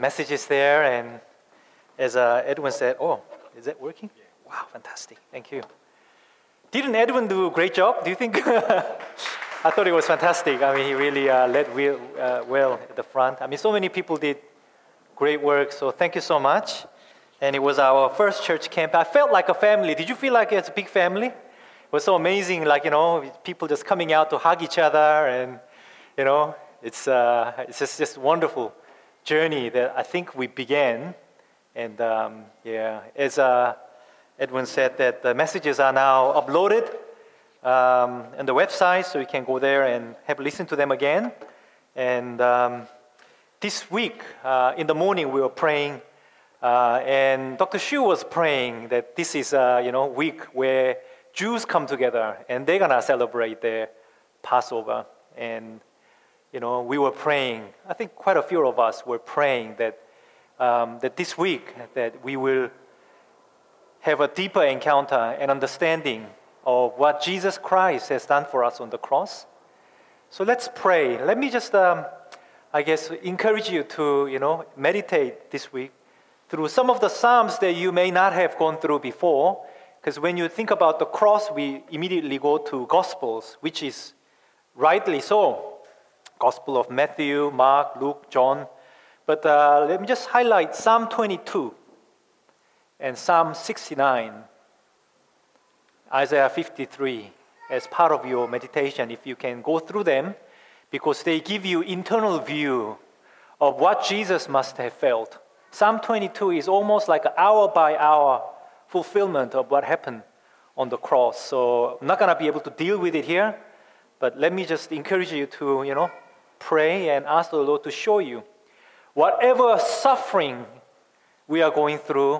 messages there, and as Edwin said, oh, is that working? Wow, fantastic. Thank you. Didn't Edwin do a great job, do you think? I thought it was fantastic. I mean, he really led well at the front. I mean, so many people did great work, so thank you so much. And it was our first church camp. I felt like a family. Did you feel like it's a big family? It was so amazing, like, people just coming out to hug each other, and, it's just wonderful journey that I think we began. And as Edwin said, that the messages are now uploaded on the website, so you can go there and have listen to them again. And this week, in the morning, we were praying, and Dr. Shu was praying that this is a week where Jews come together and they're gonna celebrate their Passover. And we were praying. I think quite a few of us were praying that this week that we will have a deeper encounter and understanding of what Jesus Christ has done for us on the cross. So let's pray. Let me just, encourage you to, meditate this week through some of the Psalms that you may not have gone through before. Because when you think about the cross, we immediately go to Gospels, which is rightly so. Gospel of Matthew, Mark, Luke, John. But let me just highlight Psalm 22 and Psalm 69, Isaiah 53 as part of your meditation, if you can go through them, because they give you internal view of what Jesus must have felt. Psalm 22 is almost like an hour-by-hour fulfillment of what happened on the cross. So I'm not going to be able to deal with it here, but let me just encourage you to, pray and ask the Lord to show you. Whatever suffering we are going through,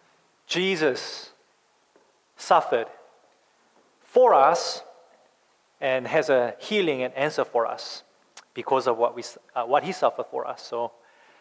Jesus suffered for us and has a healing and answer for us because of what He suffered for us. So,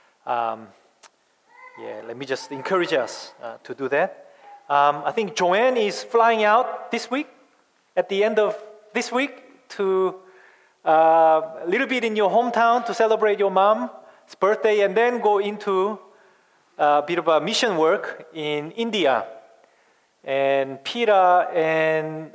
let me just encourage us to do that. I think Joanne is flying out this week, at the end of this week, to a little bit in your hometown to celebrate your mom's birthday, and then go into a bit of a mission work in India. And Peter and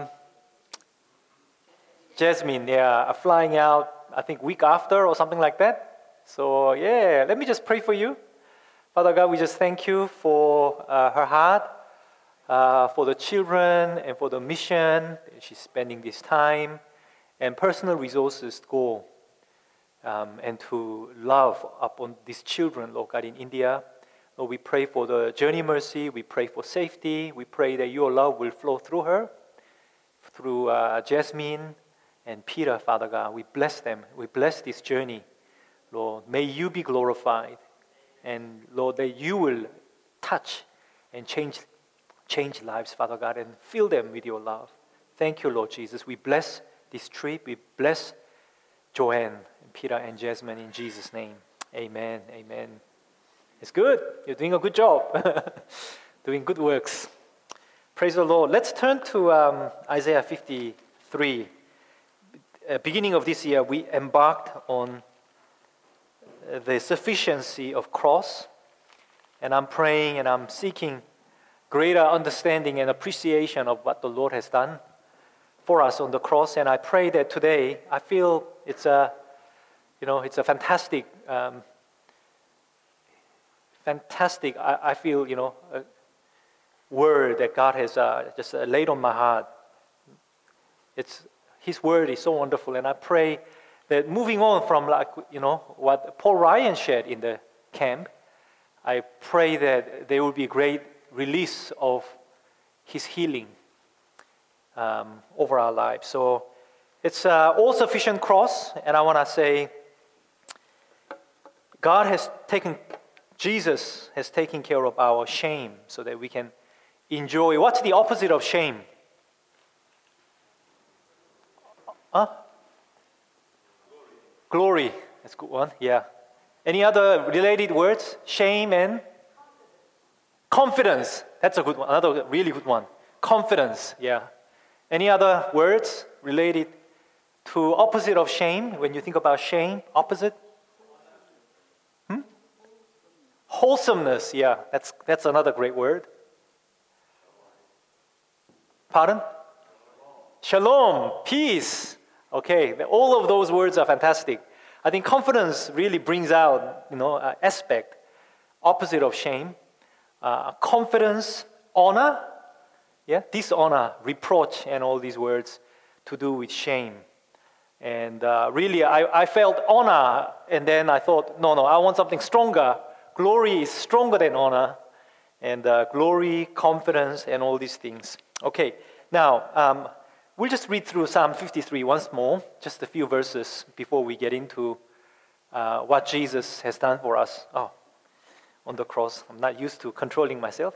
Jasmine, are flying out, I think, week after or something like that. So, let me just pray for you. Father God, we just thank you for her heart, for the children, and for the mission. She's spending this time and personal resources to go and to love upon these children, Lord God, in India. Lord, we pray for the journey mercy. We pray for safety. We pray that your love will flow through her, through Jasmine and Peter, Father God. We bless them. We bless this journey. Lord, may you be glorified. And Lord, that you will touch and change lives, Father God, and fill them with your love. Thank you, Lord Jesus. We bless this trip. We bless Joanne, and Peter, and Jasmine in Jesus' name. Amen. Amen. It's good. You're doing a good job. Doing good works. Praise the Lord. Let's turn to Isaiah 53. Beginning of this year, we embarked on the sufficiency of cross. And I'm praying and I'm seeking greater understanding and appreciation of what the Lord has done for us on the cross. And I pray that today, I feel it's a fantastic, I feel, a word that God has just laid on my heart. His word is so wonderful, and I pray that moving on from what Paul Ryan shared in the camp, I pray that there will be great release of His healing over our lives. So it's an all-sufficient cross, and I want to say Jesus has taken care of our shame so that we can enjoy. What's the opposite of shame? Glory. That's a good one. Yeah. Any other related words? Shame and confidence. That's a good one. Another really good one. Confidence. Yeah. Any other words related to opposite of shame? When you think about shame, opposite? Wholesomeness, yeah, that's another great word. Pardon? Shalom, peace. Okay, all of those words are fantastic. I think confidence really brings out, aspect, opposite of shame. Confidence, honor, dishonor, reproach, and all these words to do with shame. And really, I felt honor, and then I thought, no, I want something stronger. Glory is stronger than honor, and glory, confidence, and all these things. Okay, now, we'll just read through Psalm 53 once more, just a few verses before we get into what Jesus has done for us. On the cross. I'm not used to controlling myself.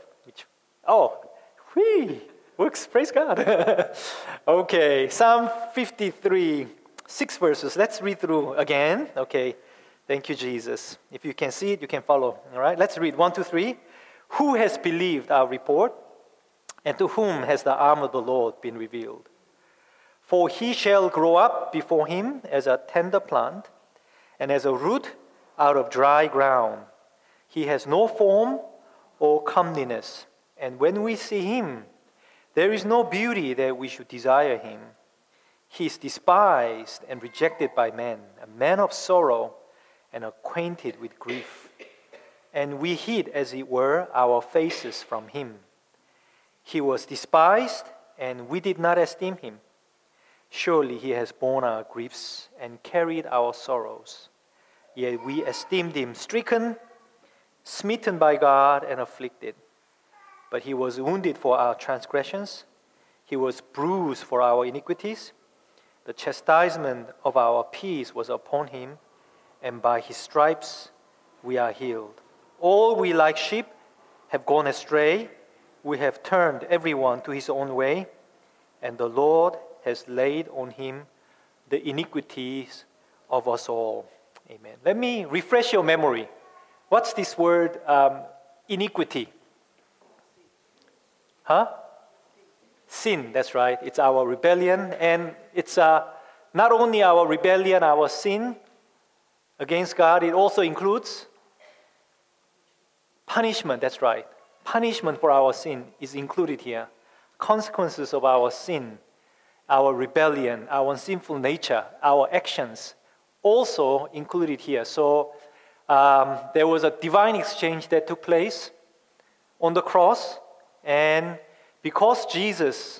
Works, praise God. Okay, Psalm 53, 6 verses. Let's read through again. Okay, thank you, Jesus. If you can see it, you can follow. All right, let's read 1, 2, 3. Who has believed our report? And to whom has the arm of the Lord been revealed? For he shall grow up before him as a tender plant, and as a root out of dry ground. He has no form or comeliness, and when we see him, there is no beauty that we should desire him. He is despised and rejected by men, a man of sorrow and acquainted with grief. And we hid, as it were, our faces from him. He was despised, and we did not esteem him. Surely he has borne our griefs and carried our sorrows. Yet we esteemed him stricken, smitten by God, and afflicted. But he was wounded for our transgressions. He was bruised for our iniquities. The chastisement of our peace was upon him, and by his stripes we are healed. All we like sheep have gone astray. We have turned everyone to his own way, and the Lord has laid on him the iniquities of us all. Amen. Let me refresh your memory. What's this word, iniquity? Sin, that's right. It's our rebellion, and it's not only our rebellion, our sin against God, it also includes punishment, that's right. Punishment for our sin is included here. Consequences of our sin, our rebellion, our sinful nature, our actions, also included here. So there was a divine exchange that took place on the cross, and because Jesus'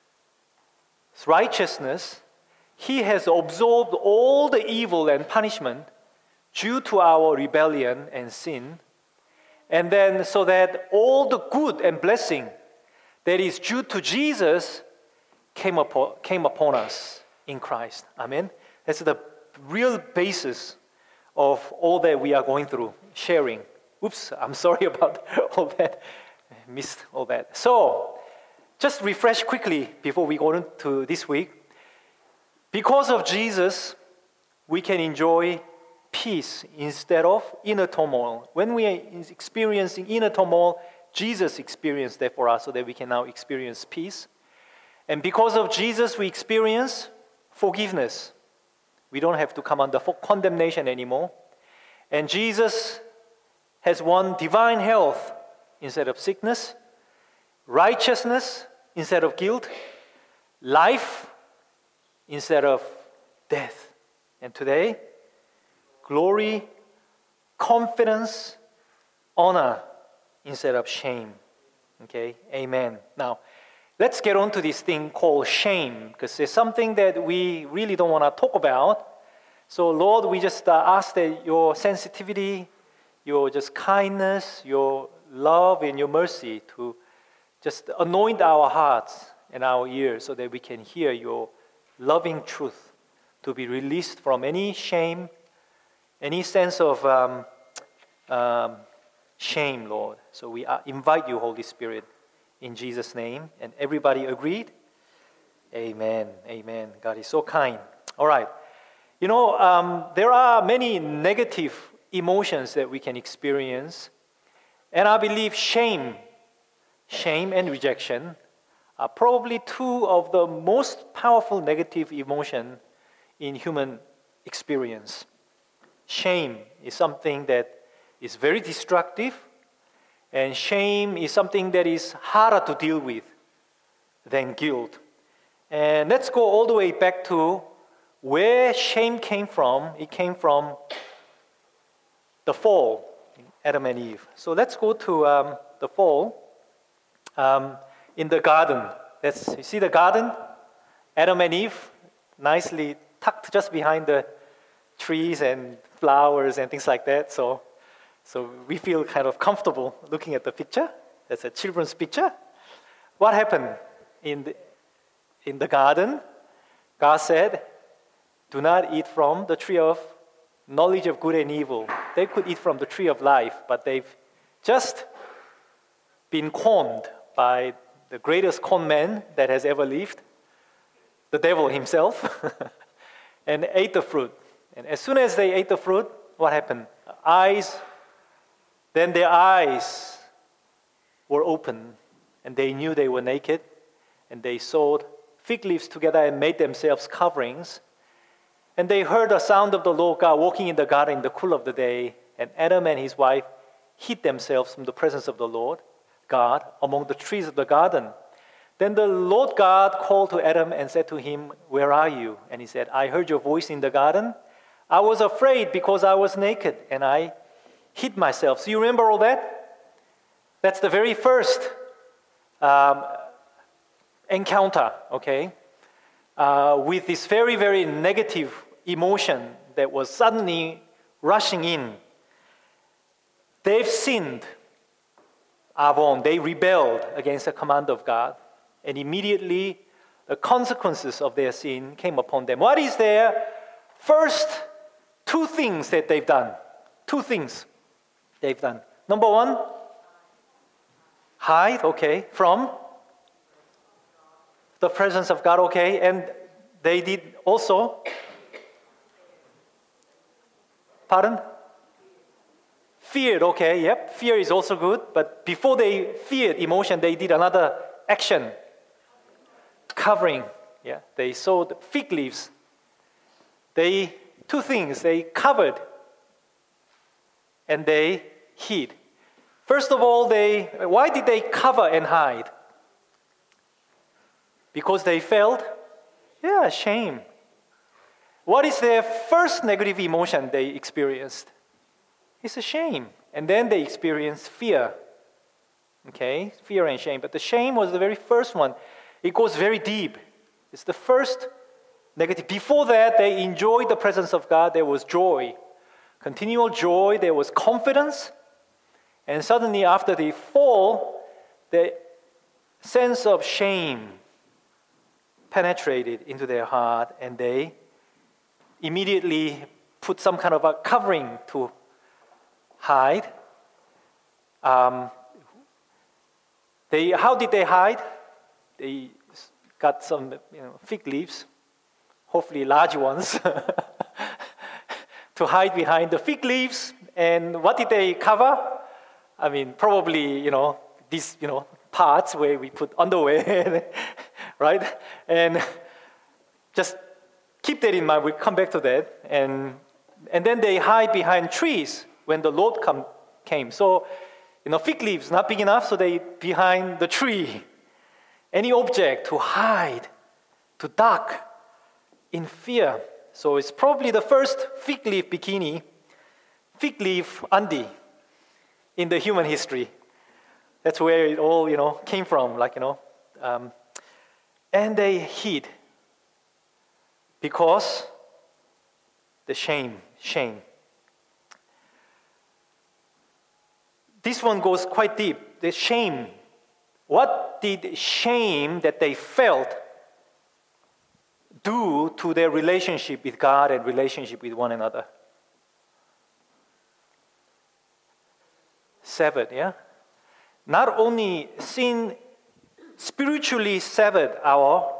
righteousness, he has absorbed all the evil and punishment due to our rebellion and sin, and then so that all the good and blessing that is due to Jesus came upon us in Christ. Amen. That's the real basis of all that we are going through, sharing. Oops, I'm sorry about all that. I missed all that. So, just refresh quickly before we go into this week. Because of Jesus, we can enjoy peace instead of inner turmoil. When we are experiencing inner turmoil, Jesus experienced that for us so that we can now experience peace. And because of Jesus, we experience forgiveness. We don't have to come under condemnation anymore. And Jesus has won divine health instead of sickness, righteousness instead of guilt, life instead of death. And today, glory, confidence, honor instead of shame. Okay, amen. Now, let's get on to this thing called shame, because it's something that we really don't want to talk about. So, Lord, we just ask that your sensitivity, your just kindness, your love, and your mercy to just anoint our hearts and our ears so that we can hear your loving truth, to be released from any shame, any sense of shame, Lord. So we invite you, Holy Spirit, in Jesus' name. And everybody agreed? Amen. Amen. God is so kind. All right. You know, there are many negative emotions that we can experience. And I believe shame and rejection are probably two of the most powerful negative emotions in human experience. Shame is something that is very destructive, and shame is something that is harder to deal with than guilt. And let's go all the way back to where shame came from. It came from the fall, Adam and Eve. So let's go to the fall in the garden. You see the garden? Adam and Eve, nicely tucked just behind the trees and flowers and things like that. So we feel kind of comfortable looking at the picture. That's a children's picture. What happened in the garden? God said, do not eat from the tree of knowledge of good and evil. They could eat from the tree of life, but they've just been conned by the greatest con man that has ever lived, the devil himself, and ate the fruit. And as soon as they ate the fruit, what happened? Then their eyes were open, and they knew they were naked, and they sewed fig leaves together and made themselves coverings. And they heard the sound of the Lord God walking in the garden in the cool of the day, and Adam and his wife hid themselves from the presence of the Lord God among the trees of the garden. Then the Lord God called to Adam and said to him, where are you? And he said, I heard your voice in the garden. I was afraid because I was naked, and I hid myself. So you remember all that? That's the very first encounter, okay, with this very, very negative emotion that was suddenly rushing in. They've sinned, Avon. They rebelled against the command of God, and immediately the consequences of their sin came upon them. What is their first two things that they've done? Two things they've done. Number one, hide, okay, from the presence of God, okay, and they did also, pardon? Feared, okay, yep, fear is also good, but before they feared emotion, they did another action, covering, yeah, they sewed fig leaves. Two things, they covered and they hid. First of all, why did they cover and hide? Because they felt, shame. What is their first negative emotion they experienced? It's a shame. And then they experienced fear. Okay, fear and shame. But the shame was the very first one. It goes very deep. It's the first negative. Before that, they enjoyed the presence of God. There was joy, continual joy. There was confidence. And suddenly, after the fall, the sense of shame penetrated into their heart, and they immediately put some kind of a covering to hide. How did they hide? They got some fig leaves, hopefully large ones, to hide behind the fig leaves. And what did they cover? I mean, probably, these, parts where we put underwear, right? And just keep that in mind. We'll come back to that. And then they hide behind trees when the Lord came. So, fig leaves not big enough, so they behind the tree. Any object to hide, to duck in fear. So it's probably the first fig leaf bikini, fig leaf undie in the human history. That's where it all, came from, and they hid because the shame. This one goes quite deep. The shame. What did shame that they felt do to their relationship with God and relationship with one another? Severed, yeah? Not only sin spiritually severed our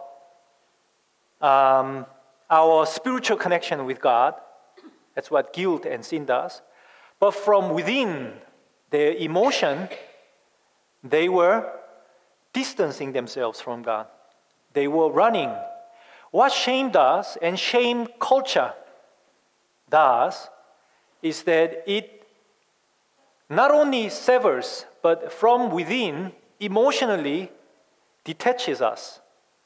spiritual connection with God, that's what guilt and sin does, but from within their emotion, they were distancing themselves from God. They were running. What shame does, and shame culture does, is that it not only severs, but from within, emotionally detaches us.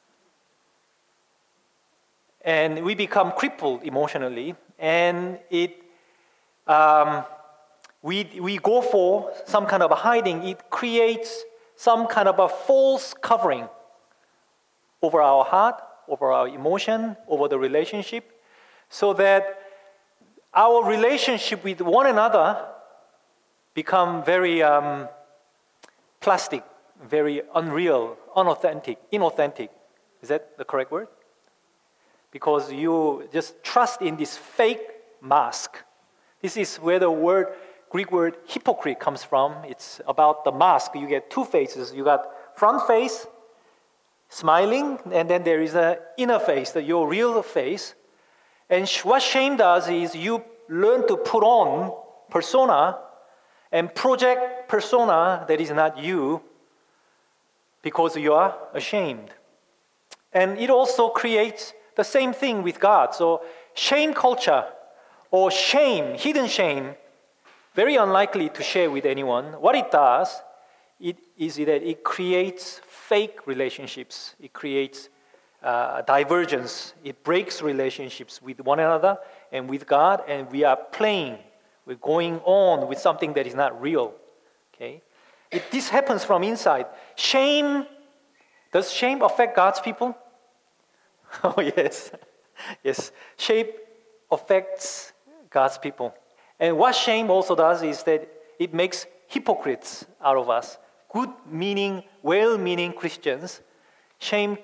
And we become crippled emotionally, and we go for some kind of a hiding. It creates some kind of a false covering over our heart, over our emotion, over the relationship, so that our relationship with one another become very plastic, very unreal, inauthentic. Is that the correct word? Because you just trust in this fake mask. This is where the Greek word hypocrite comes from. It's about the mask. You get two faces. You got front face, smiling, and then there is an inner face, your real face. And what shame does is you learn to put on persona and project persona that is not you because you are ashamed. And it also creates the same thing with God. So shame culture or shame, hidden shame, very unlikely to share with anyone. What it does is that it creates fake relationships. It creates divergence. It breaks relationships with one another and with God, and we are playing. We're going on with something that is not real. Okay? This happens from inside. Does shame affect God's people? Oh, yes. Yes. Shame affects God's people. And what shame also does is that it makes hypocrites out of us. Good-meaning, well-meaning Christians. Shame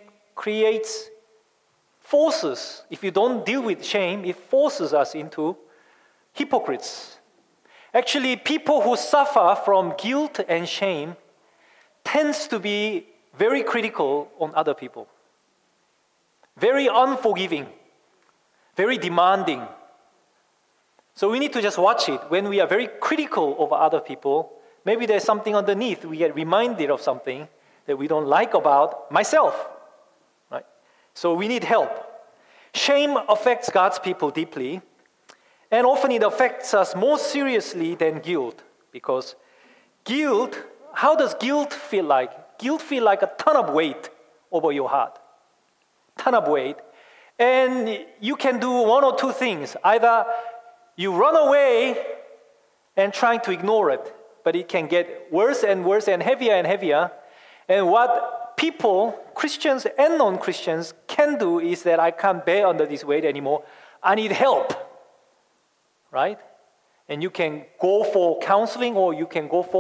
forces, if you don't deal with shame, it forces us into hypocrites. Actually, people who suffer from guilt and shame tends to be very critical on other people. Very unforgiving, very demanding. So we need to just watch it. When we are very critical of other people, maybe there's something underneath. We get reminded of something that we don't like about myself. Right? So we need help. Shame affects God's people deeply, and often it affects us more seriously than guilt. Because how does guilt feel like? Guilt feels like a ton of weight over your heart. Ton of weight. And you can do one or two things. Either you run away and trying to ignore it, but it can get worse and worse and heavier. And what people, Christians and non-Christians, can do is that I can't bear under this weight anymore. I need help. Right? And you can go for counseling, or you can go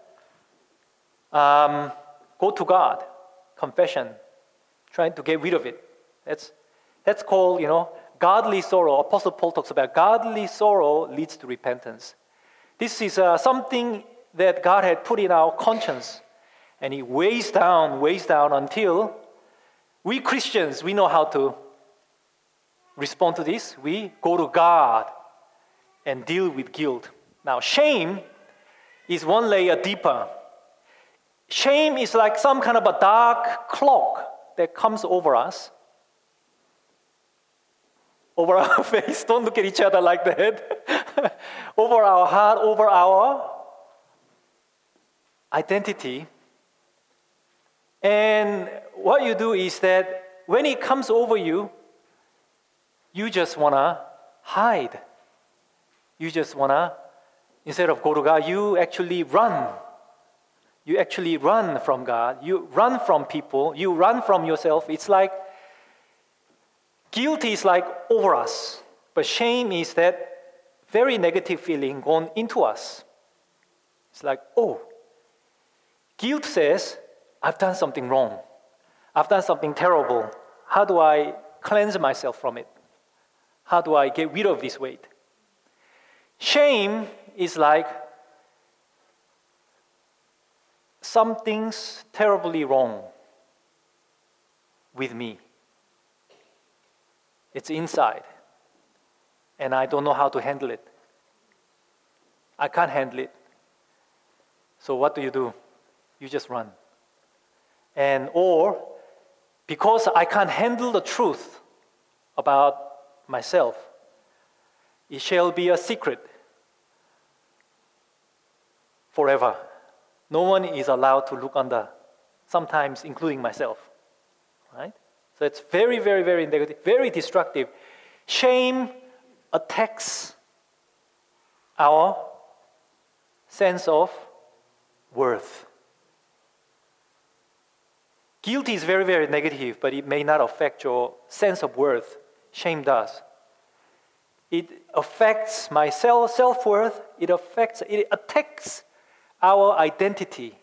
to God, confession, trying to get rid of it. That's called, godly sorrow. Apostle Paul talks about godly sorrow leads to repentance. This is something that God had put in our conscience, and it weighs down until we Christians, we know how to respond to this. We go to God and deal with guilt. Now, shame is one layer deeper. Shame is like some kind of a dark cloak that comes over us, over our face. Don't look at each other like that. Over our heart, over our identity. And what you do is that when it comes over you, you just want to hide. You just want to, instead of go to God, you actually run. You actually run from God. You run from people. You run from yourself. It's like guilt is like over us, but shame is that very negative feeling gone into us. It's like, guilt says, I've done something wrong. I've done something terrible. How do I cleanse myself from it? How do I get rid of this weight? Shame is like, something's terribly wrong with me. It's inside, and I don't know how to handle it. I can't handle it. So what do? You just run. Or because I can't handle the truth about myself, it shall be a secret. forever. No one is allowed to look under, sometimes including myself. Right? So it's very, very, very negative, very destructive. Shame attacks our sense of worth. Guilt is very, very negative, but it may not affect your sense of worth. Shame does. It affects my self-worth. It attacks our identity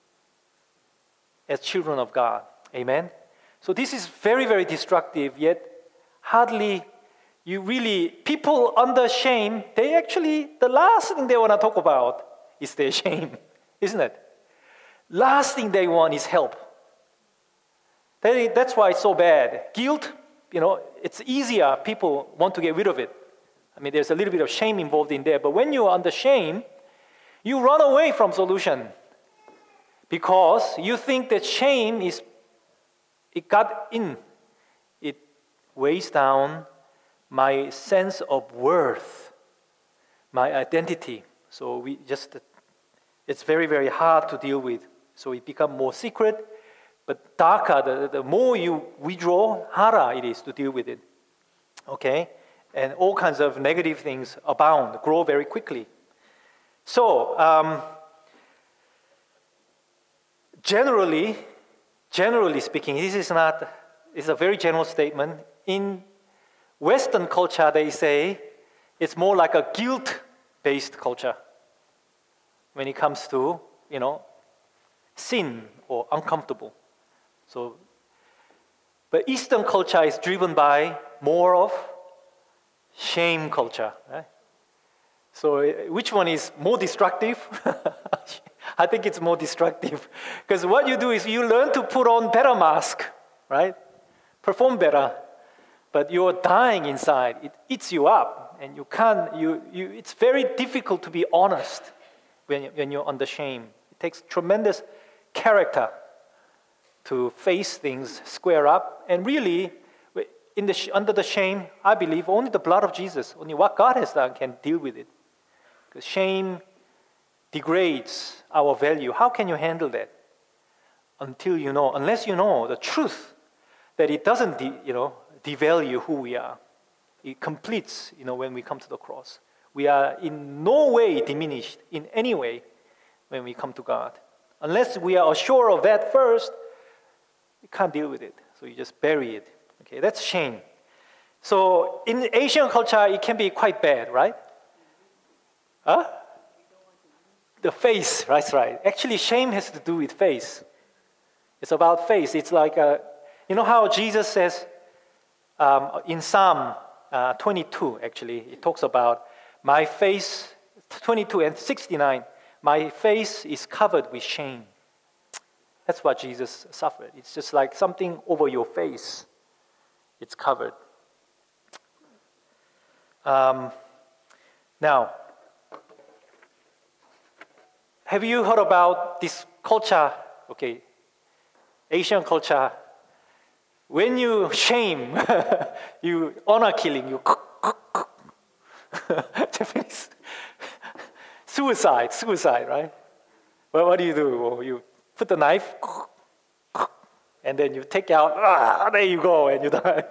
as children of God. Amen? So this is very, very destructive, yet hardly people under shame, the last thing they want to talk about is their shame, isn't it? Last thing they want is help. That's why it's so bad. Guilt, it's easier. People want to get rid of it. I mean, there's a little bit of shame involved in there. But when you're under shame, you run away from solution because you think that shame it got in. It weighs down my sense of worth, my identity. So it's very, very hard to deal with. So it becomes more secret, but darker. The more you withdraw, harder it is to deal with it. Okay? And all kinds of negative things abound, grow very quickly. So, generally speaking, it's a very general statement. In Western culture, they say it's more like a guilt-based culture when it comes to, sin or uncomfortable. So, but Eastern culture is driven by more of shame culture. Right? So which one is more destructive? I think it's more destructive. Because what you do is you learn to put on better mask, right? Perform better. But you're dying inside. It eats you up. And it's very difficult to be honest when you're under shame. It takes tremendous character to face things, square up. And really, under the shame, I believe only the blood of Jesus, only what God has done can deal with it. Because shame degrades our value. How can you handle that? Unless you know the truth, that it doesn't, devalue who we are. It completes, when we come to the cross. We are in no way diminished in any way when we come to God. Unless we are assured of that first, you can't deal with it. So you just bury it. Okay, that's shame. So in Asian culture, it can be quite bad, right? Huh? The face, that's right. Actually, shame has to do with face. It's about face. It's like, how Jesus says in Psalm 22, actually, it talks about my face, 22 and 69, my face is covered with shame. That's what Jesus suffered. It's just like something over your face. It's covered. Now, have you heard about this culture? Okay, Asian culture. When you shame, you honor killing, you Japanese suicide, right? Well, what do? You put the knife, and then you take out. There you go, and you die.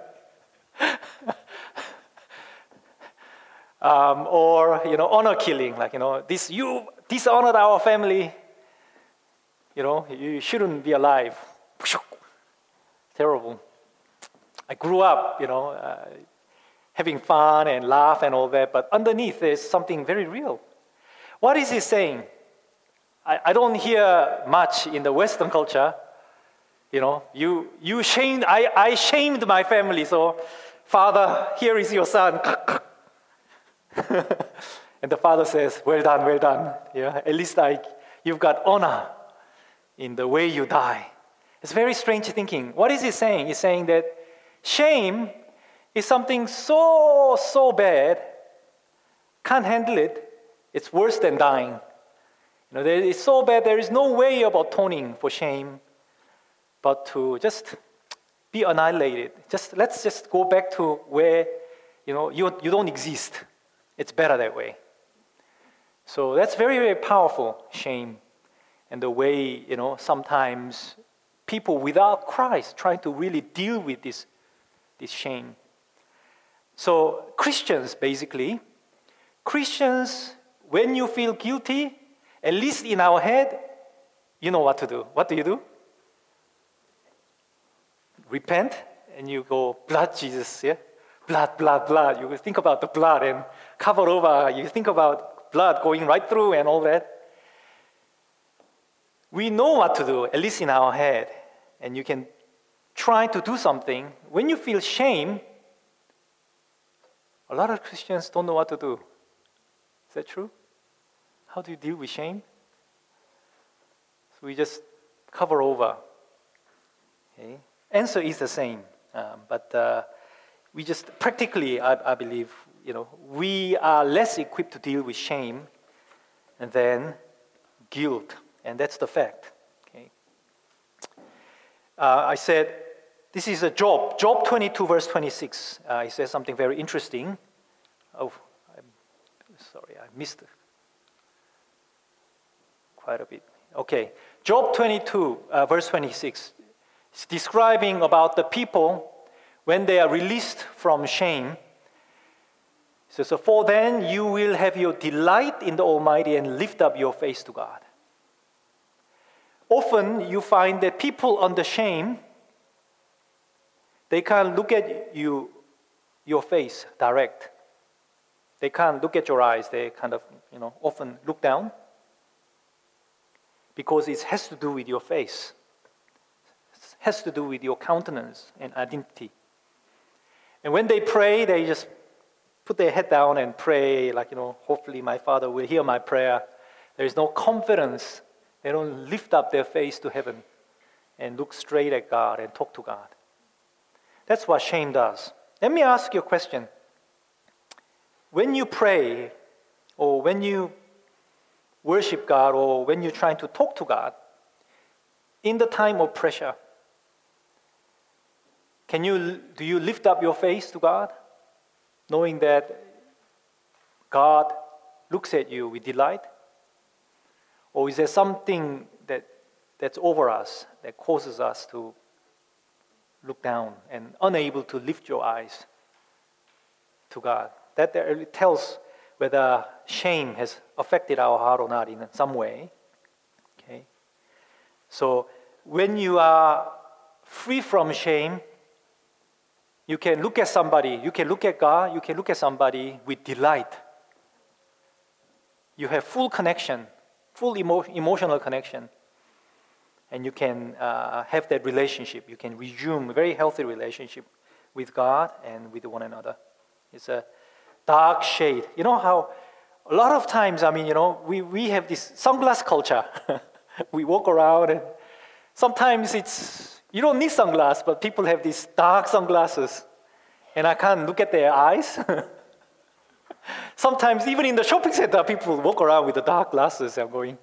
Or honor killing, like this you dishonored our family. You shouldn't be alive. Terrible. I grew up, having fun and laugh and all that, but underneath there's something very real. What is he saying? I don't hear much in the Western culture. You shamed. I shamed my family. So, Father, here is your son. And the father says, well done, well done. At least you've got honor in the way you die. It's very strange thinking. What is he saying? He's saying that shame is something so bad, can't handle it. It's worse than dying. It's so bad, there is no way of atoning for shame but to just be annihilated. Let's just go back to where you don't exist. It's better that way. So that's very, very powerful, shame. And the way, sometimes people without Christ trying to really deal with this shame. So Christians, when you feel guilty, at least in our head, you know what to do. What do you do? Repent, and you go, blood, Jesus, yeah? Blood, blood, blood. You think about the blood and cover over. You think about blood going right through and all that. We know what to do, at least in our head. And you can try to do something. When you feel shame, a lot of Christians don't know what to do. Is that true? How do you deal with shame? So we just cover over. Okay? Answer is the same. But we just practically, I believe, we are less equipped to deal with shame than guilt. And that's the fact. Okay? I said, this is a Job 22, verse 26. He says something very interesting. Oh, I'm sorry, I missed quite a bit. Okay, Job 22, verse 26. It's describing about the people when they are released from shame. It says, so for then you will have your delight in the Almighty and lift up your face to God. Often you find that people under shame, they can't look at your face direct. They can't look at your eyes. They kind of, often look down because it has to do with your face. It has to do with your countenance and identity. And when they pray, they just put their head down and pray like, hopefully my Father will hear my prayer. There is no confidence. They don't lift up their face to heaven and look straight at God and talk to God. That's what shame does. Let me ask you a question. When you pray, or when you worship God, or when you're trying to talk to God, in the time of pressure, do you lift up your face to God, knowing that God looks at you with delight? Or is there something that's over us that causes us to look down and unable to lift your eyes to God? That really tells whether shame has affected our heart or not in some way. Okay? So when you are free from shame, you can look at somebody, you can look at God, you can look at somebody with delight. You have full connection, full emotional connection. And you can have that relationship. You can resume a very healthy relationship with God and with one another. It's a dark shade. You know how a lot of times, we have this sunglass culture. We walk around and sometimes you don't need sunglasses, but people have these dark sunglasses. And I can't look at their eyes. Sometimes even in the shopping center, people walk around with the dark glasses. I'm going,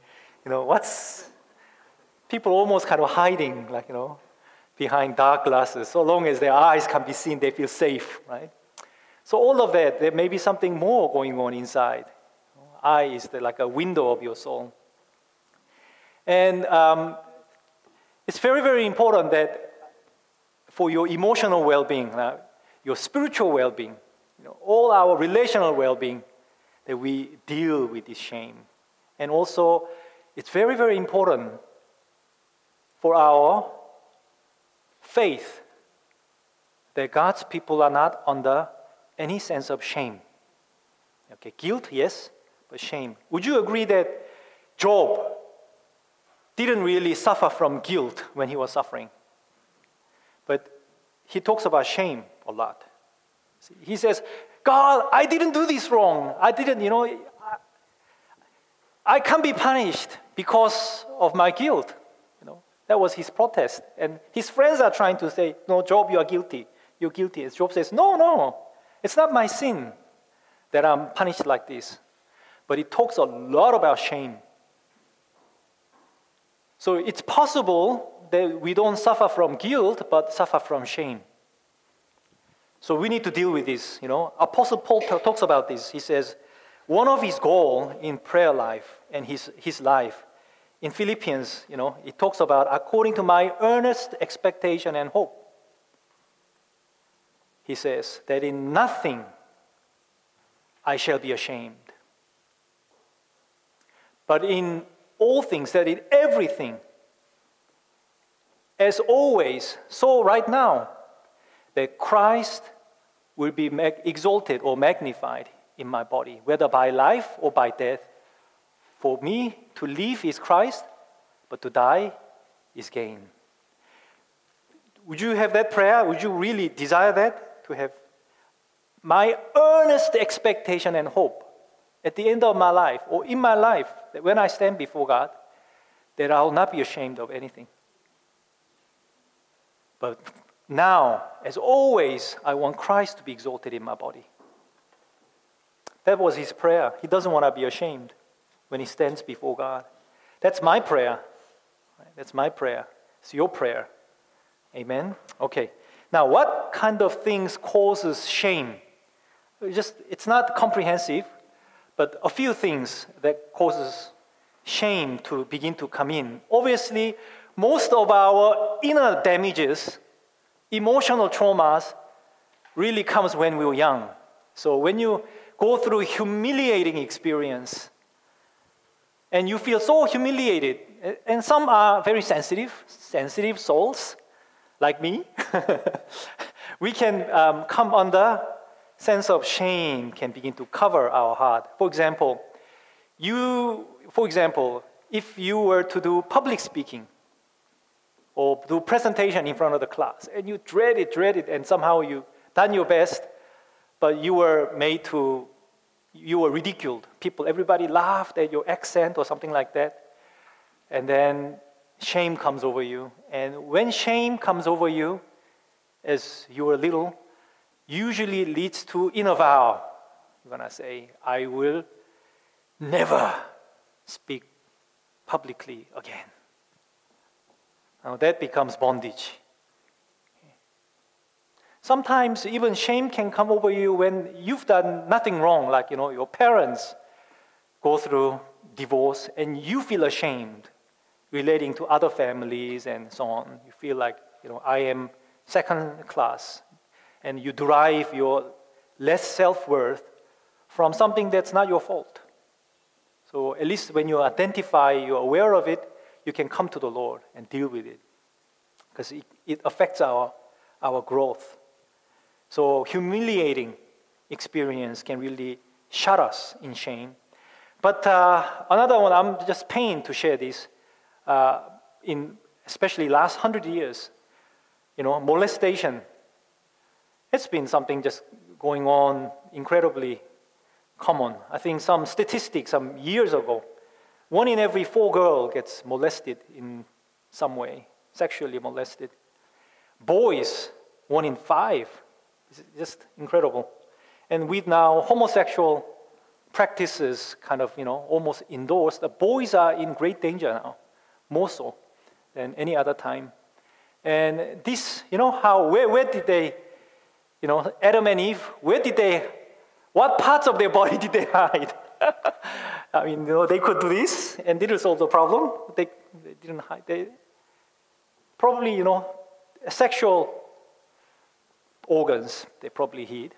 people almost kind of hiding, behind dark glasses. So long as their eyes can be seen, they feel safe, right? So all of that, there may be something more going on inside. Eye is like a window of your soul. And it's very, very important that for your emotional well-being, your spiritual well-being, all our relational well-being, that we deal with this shame. And also, it's very, very important for our faith that God's people are not under any sense of shame. Okay, guilt, yes, but shame. Would you agree that Job didn't really suffer from guilt when he was suffering? But he talks about shame a lot. He says, God, I didn't do this wrong. I didn't, I can't be punished because of my guilt. That was his protest. And his friends are trying to say, no, Job, you are guilty. You're guilty. And Job says, no, it's not my sin that I'm punished like this. But it talks a lot about shame. So it's possible that we don't suffer from guilt, but suffer from shame. So we need to deal with this. Apostle Paul talks about this. He says, one of his goals in prayer life and his life, in Philippians, it talks about according to my earnest expectation and hope. He says that in nothing I shall be ashamed. But in all things, that in everything, as always, so right now, that Christ will be exalted or magnified in my body, whether by life or by death. For me, to live is Christ, but to die is gain. Would you have that prayer? Would you really desire that? To have my earnest expectation and hope at the end of my life, or in my life, that when I stand before God, that I will not be ashamed of anything. But now, as always, I want Christ to be exalted in my body. That was his prayer. He doesn't want to be ashamed when he stands before God. That's my prayer. That's my prayer. It's your prayer. Amen? Okay. Now, what kind of things causes shame? It's not comprehensive, but a few things that causes shame to begin to come in. Obviously, most of our inner damages, emotional traumas, really comes when we were young. So when you go through humiliating experience, and you feel so humiliated, and some are very sensitive souls, like me, we can come under sense of shame can begin to cover our heart. For example, if you were to do public speaking or do presentation in front of the class, and you dread it, and somehow you done your best, but you were ridiculed. Everybody laughed at your accent or something like that, and then shame comes over you. And when shame comes over you, as you were little, usually leads to inner vow. You're going to say, I will never speak publicly again. Now that becomes bondage. Sometimes even shame can come over you when you've done nothing wrong, like your parents go through divorce and you feel ashamed relating to other families and so on. You feel like, I am second class, and you derive your less self-worth from something that's not your fault. So at least when you identify, you're aware of it, you can come to the Lord and deal with it, because it affects our growth. So humiliating experience can really shut us in shame. But another one, I'm just pained to share this, in especially last 100 years, molestation. It's been something just going on incredibly common. I think some statistics some years ago, 1 in every 4 girls gets molested in some way, sexually molested. Boys, 1 in 5. It's just incredible. And with now homosexual practices kind of, almost endorsed, the boys are in great danger now, more so than any other time. And this, where did they, Adam and Eve, what parts of their body did they hide? I mean, they could do this and didn't solve the problem. They didn't hide. They probably, sexual organs, they probably hid.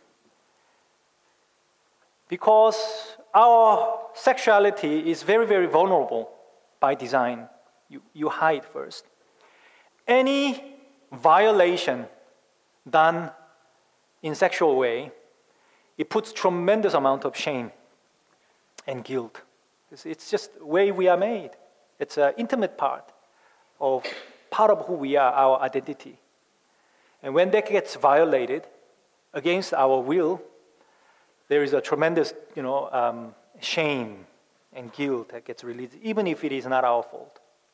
Because our sexuality is very, very vulnerable by design. You hide first. Any violation done in sexual way, it puts tremendous amount of shame and guilt. It's just the way we are made. It's an intimate part of who we are, our identity. And when that gets violated against our will, there is a tremendous, shame and guilt that gets released, even if it is not our fault.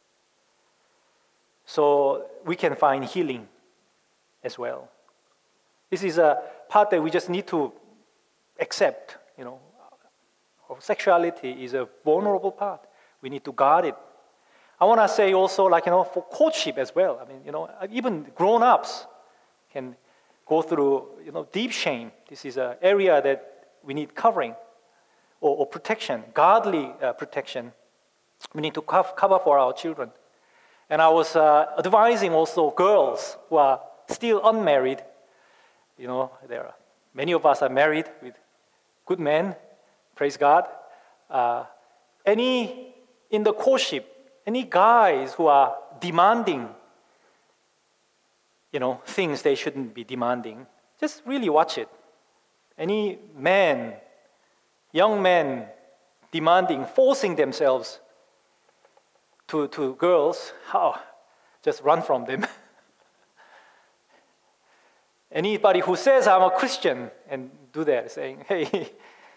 So we can find healing as well. This is a part that we just need to accept. Sexuality is a vulnerable part. We need to guard it. I want to say also, for courtship as well. I mean, even grown-ups can go through, deep shame. This is an area that we need covering. or protection, godly protection. We need to cover for our children. And I was advising also girls who are still unmarried. You know, many of us are married with good men, praise God. In the courtship, any guys who are demanding, things they shouldn't be demanding, just really watch it. Any man, young men demanding, forcing themselves to girls, just run from them. Anybody who says, I'm a Christian, and do that, saying, hey,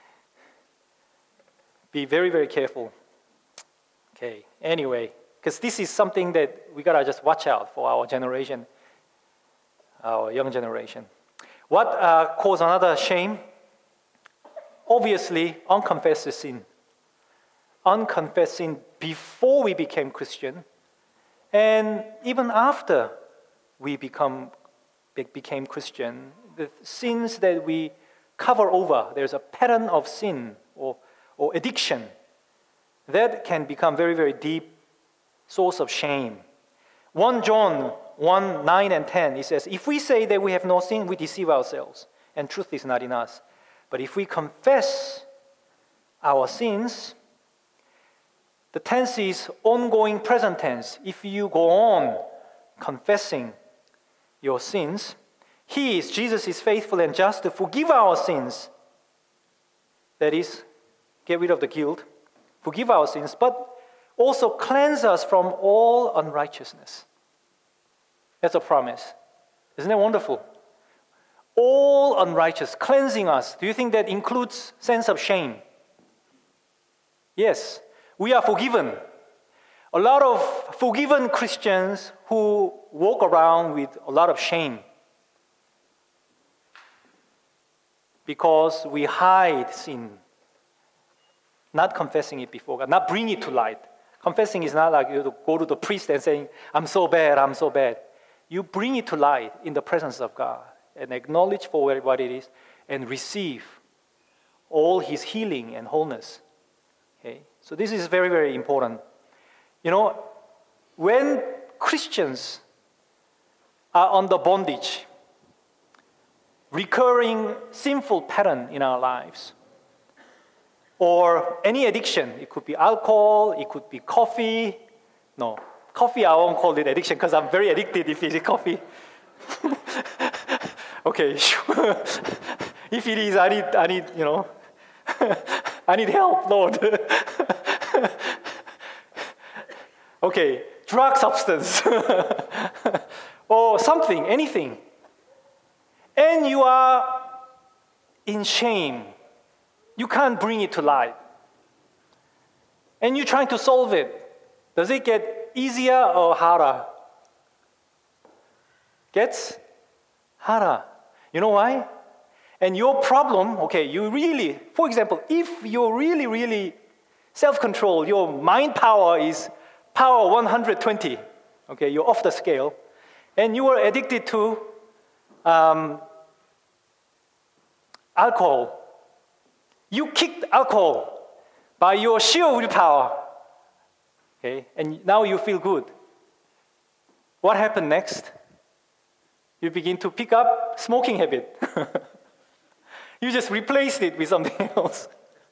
be very, very careful. Okay, anyway, because this is something that we gotta just watch out for our generation, our young generation. What caused another shame? Obviously, unconfessed sin. Unconfessed sin before we became Christian, and even after we became Christian, the sins that we cover over, there's a pattern of sin or addiction that can become very, very deep source of shame. 1 John 1, 9 and 10, it says, if we say that we have no sin, we deceive ourselves, and truth is not in us. But if we confess our sins, the tense is ongoing present tense. If you go on confessing your sins, Jesus is faithful and just to forgive our sins. That is, get rid of the guilt, forgive our sins, but also cleanse us from all unrighteousness. That's a promise. Isn't that wonderful? All unrighteous, cleansing us. Do you think that includes sense of shame? Yes, we are forgiven. A lot of forgiven Christians who walk around with a lot of shame because we hide sin, not confessing it before God, not bring it to light. Confessing is not like you go to the priest and saying, I'm so bad, I'm so bad. You bring it to light in the presence of God and acknowledge for what it is and receive all His healing and wholeness. Okay? So this is very, very important. When Christians are under bondage, recurring sinful pattern in our lives, or any addiction, it could be alcohol, it could be coffee. No, coffee I won't call it addiction because I'm very addicted if it is coffee. Okay, sure. If it is, I need, I need help, Lord. Okay, drug substance or something, anything. And you are in shame. You can't bring it to light. And you're trying to solve it. Does it get easier or harder? Gets harder. You know why? And your problem, for example, if you're really, really self-control, your mind power is power 120, you're off the scale, and you are addicted to alcohol. You kicked alcohol by your sheer willpower, and now you feel good. What happened next? You begin to pick up smoking habit. You just replaced it with something else.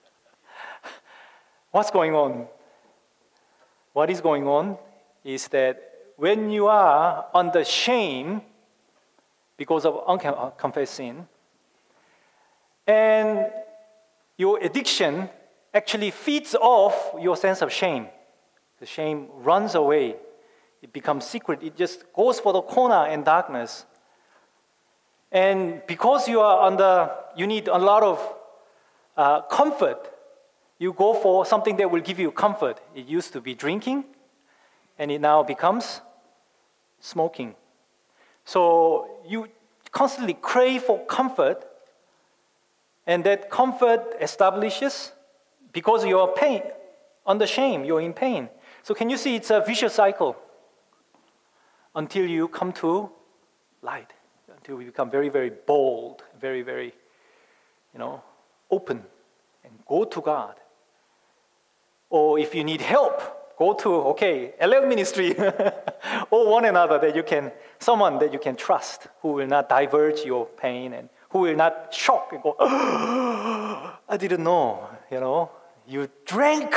What's going on? What is going on is that when you are under shame because of unconfessed sin, and your addiction actually feeds off your sense of shame. The shame runs away. It becomes secret. It just goes for the corner and darkness. And because you need a lot of comfort, you go for something that will give you comfort. It used to be drinking, and it now becomes smoking. So you constantly crave for comfort, and that comfort establishes because you are under shame, you're in pain. So can you see it's a vicious cycle until you come to light, until we become very, very bold, very, very, open, and go to God. Or if you need help, go to, LL Ministry or one another someone that you can trust, who will not divert your pain and who will not shock and go, I didn't know, you drank,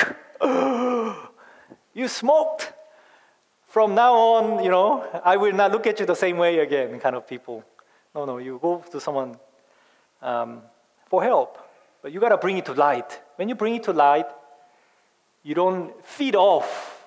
you smoked. From now on, I will not look at you the same way again, kind of people. No, you go to someone for help. But you got to bring it to light. When you bring it to light, you don't feed off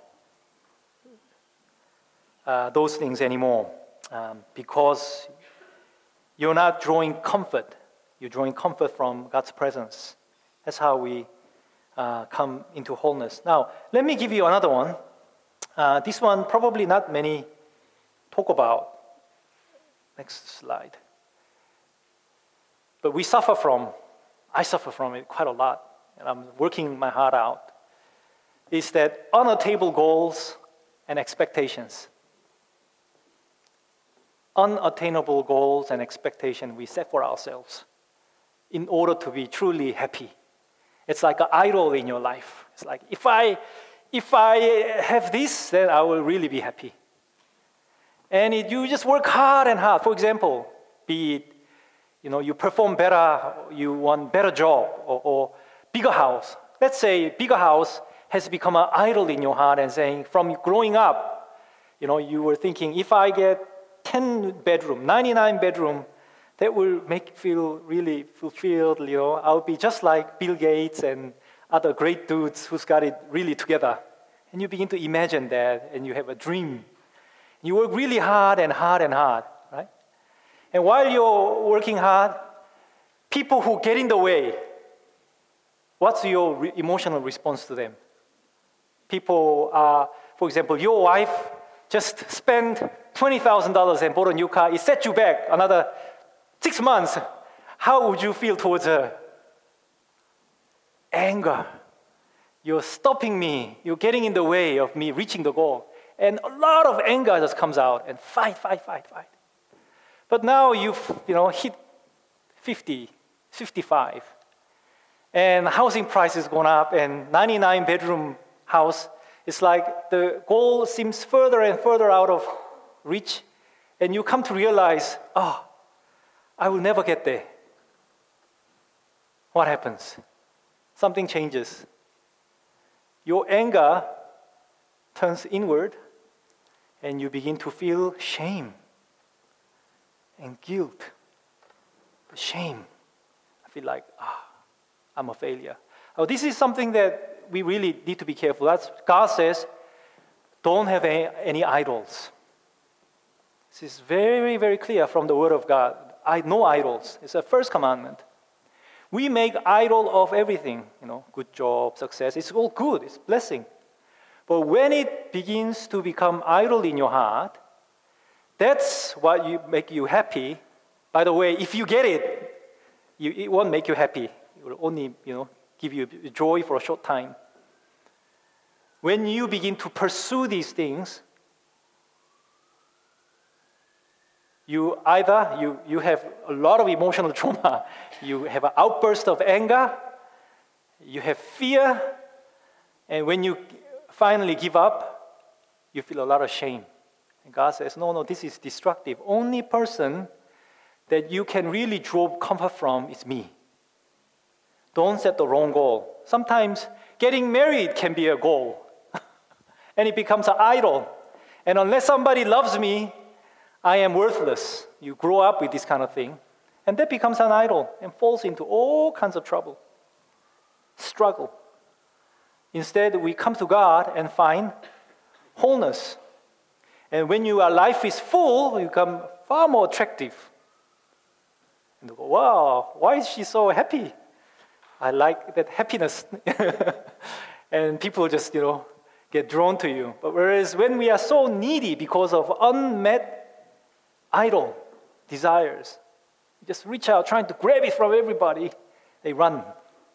those things anymore because you're not drawing comfort. You're drawing comfort from God's presence. That's how we come into wholeness. Now, let me give you another one. This one probably not many talk about. Next slide. But I suffer from it quite a lot, and I'm working my heart out, is that unattainable goals and expectations. Unattainable goals and expectations we set for ourselves in order to be truly happy. It's like an idol in your life. It's like, if I have this, then I will really be happy. And you just work hard and hard. For example, be it, you perform better, you want better job or bigger house. Let's say bigger house has become an idol in your heart and saying, from growing up, you were thinking, if I get 10 bedroom, 99 bedroom, that will make you feel really fulfilled. I'll be just like Bill Gates and other great dudes who's got it really together. And you begin to imagine that, and you have a dream. You work really hard and hard and hard, right? And while you're working hard, people who get in the way, what's your emotional response to them? People are, for example, your wife just spent $20,000 and bought a new car. It set you back another 6 months. How would you feel towards her? Anger. You're stopping me. You're getting in the way of me reaching the goal. And a lot of anger just comes out and fight. But now you've hit 50, 55. And housing price has gone up, and 99 bedroom house, it's like the goal seems further and further out of reach. And you come to realize, I will never get there. What happens? Something changes. Your anger turns inward, and you begin to feel shame and guilt. Shame. I feel like, I'm a failure. This is something that we really need to be careful. That's God says, don't have any idols. This is very, very clear from the Word of God. No idols. It's the first commandment. We make idol of everything, good job, success. It's all good. It's blessing. But when it begins to become idol in your heart, that's what make you happy. By the way, if you get it, it won't make you happy. It will only, give you joy for a short time. When you begin to pursue these things, you have a lot of emotional trauma. You have an outburst of anger. You have fear. And when you finally give up, you feel a lot of shame. And God says, no, this is destructive. Only person that you can really draw comfort from is me. Don't set the wrong goal. Sometimes getting married can be a goal. And it becomes an idol. And unless somebody loves me, I am worthless. You grow up with this kind of thing. And that becomes an idol and falls into all kinds of trouble, struggle. Instead, we come to God and find wholeness. And when your life is full, you become far more attractive. And you go, wow, why is she so happy? I like that happiness. And people just, get drawn to you. But whereas when we are so needy because of unmet idol desires, you just reach out trying to grab it from everybody, they run.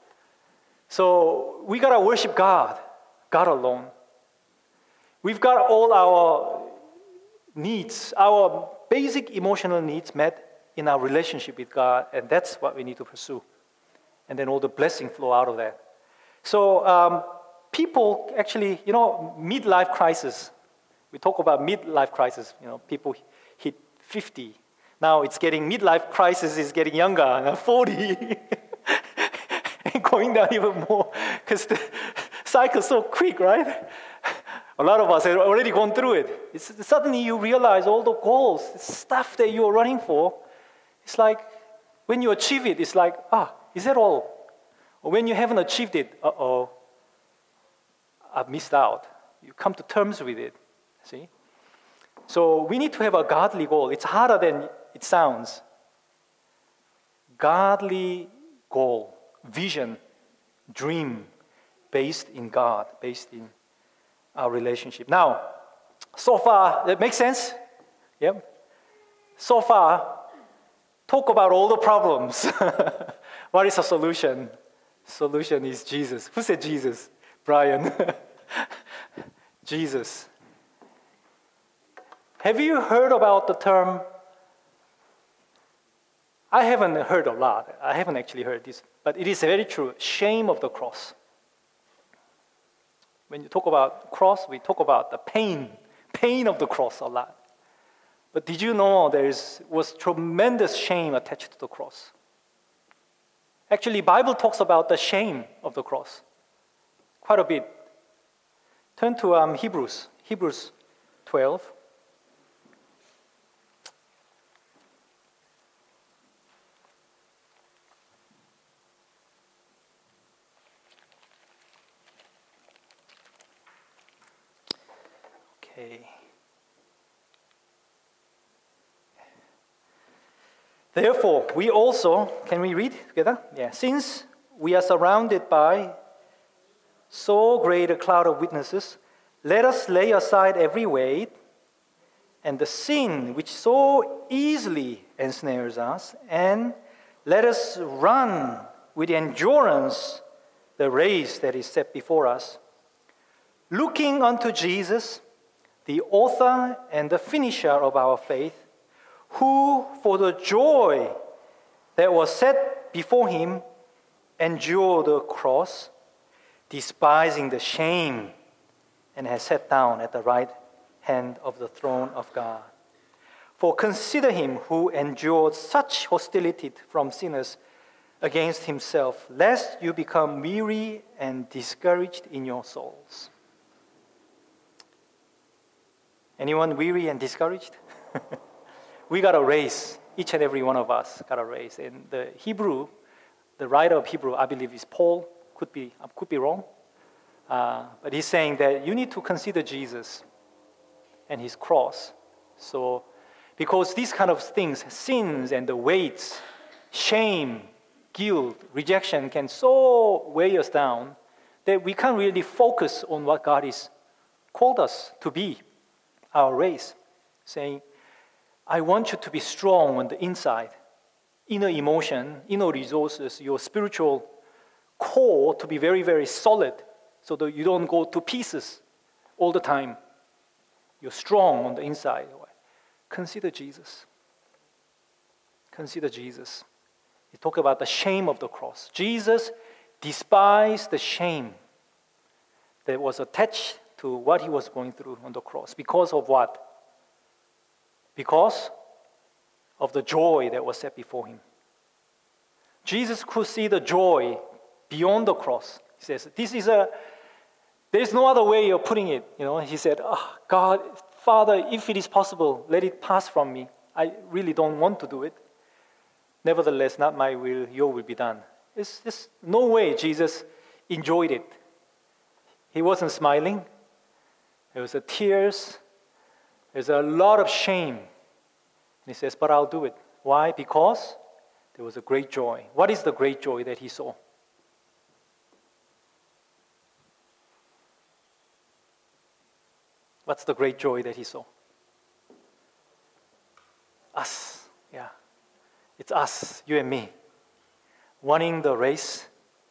So we gotta worship God alone. We've got all our needs, our basic emotional needs met in our relationship with God, and that's what we need to pursue. and then all the blessing flow out of that. So people actually, midlife crisis. We talk about midlife crisis. People hit 50. Now it's getting midlife crisis is getting younger, 40, and going down even more because the cycle's so quick, right? A lot of us have already gone through it. Suddenly you realize all the goals, stuff that you're running for. It's like when you achieve it, it's like, is that all? Or when you haven't achieved it, I've missed out. You come to terms with it, see? So we need to have a godly goal. It's harder than it sounds. Godly goal, vision, dream, based in God, based in our relationship. Now, so far, that makes sense? Yep. So far, talk about all the problems. What is the solution? Solution is Jesus. Who said Jesus? Brian. Jesus. Have you heard about the term? I haven't heard a lot. I haven't actually heard this, but it is very true. Shame of the cross. When you talk about cross, we talk about the pain of the cross a lot. But did you know was tremendous shame attached to the cross? Actually, Bible talks about the shame of the cross quite a bit. Turn to Hebrews 12. Okay. Therefore, we also, can we read together? Yeah. Since we are surrounded by so great a cloud of witnesses, let us lay aside every weight and the sin which so easily ensnares us, and let us run with endurance the race that is set before us, looking unto Jesus, the author and the finisher of our faith, who for the joy that was set before him endured the cross, despising the shame, and has sat down at the right hand of the throne of God. For consider him who endured such hostility from sinners against himself, lest you become weary and discouraged in your souls. Anyone weary and discouraged? We got a race. Each and every one of us got a race. And the writer of Hebrew, I believe is Paul, could be wrong. But he's saying that you need to consider Jesus and his cross. So, because these kind of things, sins and the weights, shame, guilt, rejection can so weigh us down that we can't really focus on what God has called us to be, our race. Saying, I want you to be strong on the inside, inner emotion, inner resources, your spiritual core to be very, very solid so that you don't go to pieces all the time. You're strong on the inside. Consider Jesus. Consider Jesus. He talked about the shame of the cross. Jesus despised the shame that was attached to what he was going through on the cross. Because of what? Because of the joy that was set before him. Jesus could see the joy beyond the cross. He says, there's no other way of putting it. He said, God, Father, if it is possible, let it pass from me. I really don't want to do it. Nevertheless, not my will, your will be done. It's just no way Jesus enjoyed it. He wasn't smiling. There was tears. There's a lot of shame. And he says, but I'll do it. Why? Because there was a great joy. What is the great joy that he saw? What's the great joy that he saw? Us. Yeah. It's us, you and me. Running the race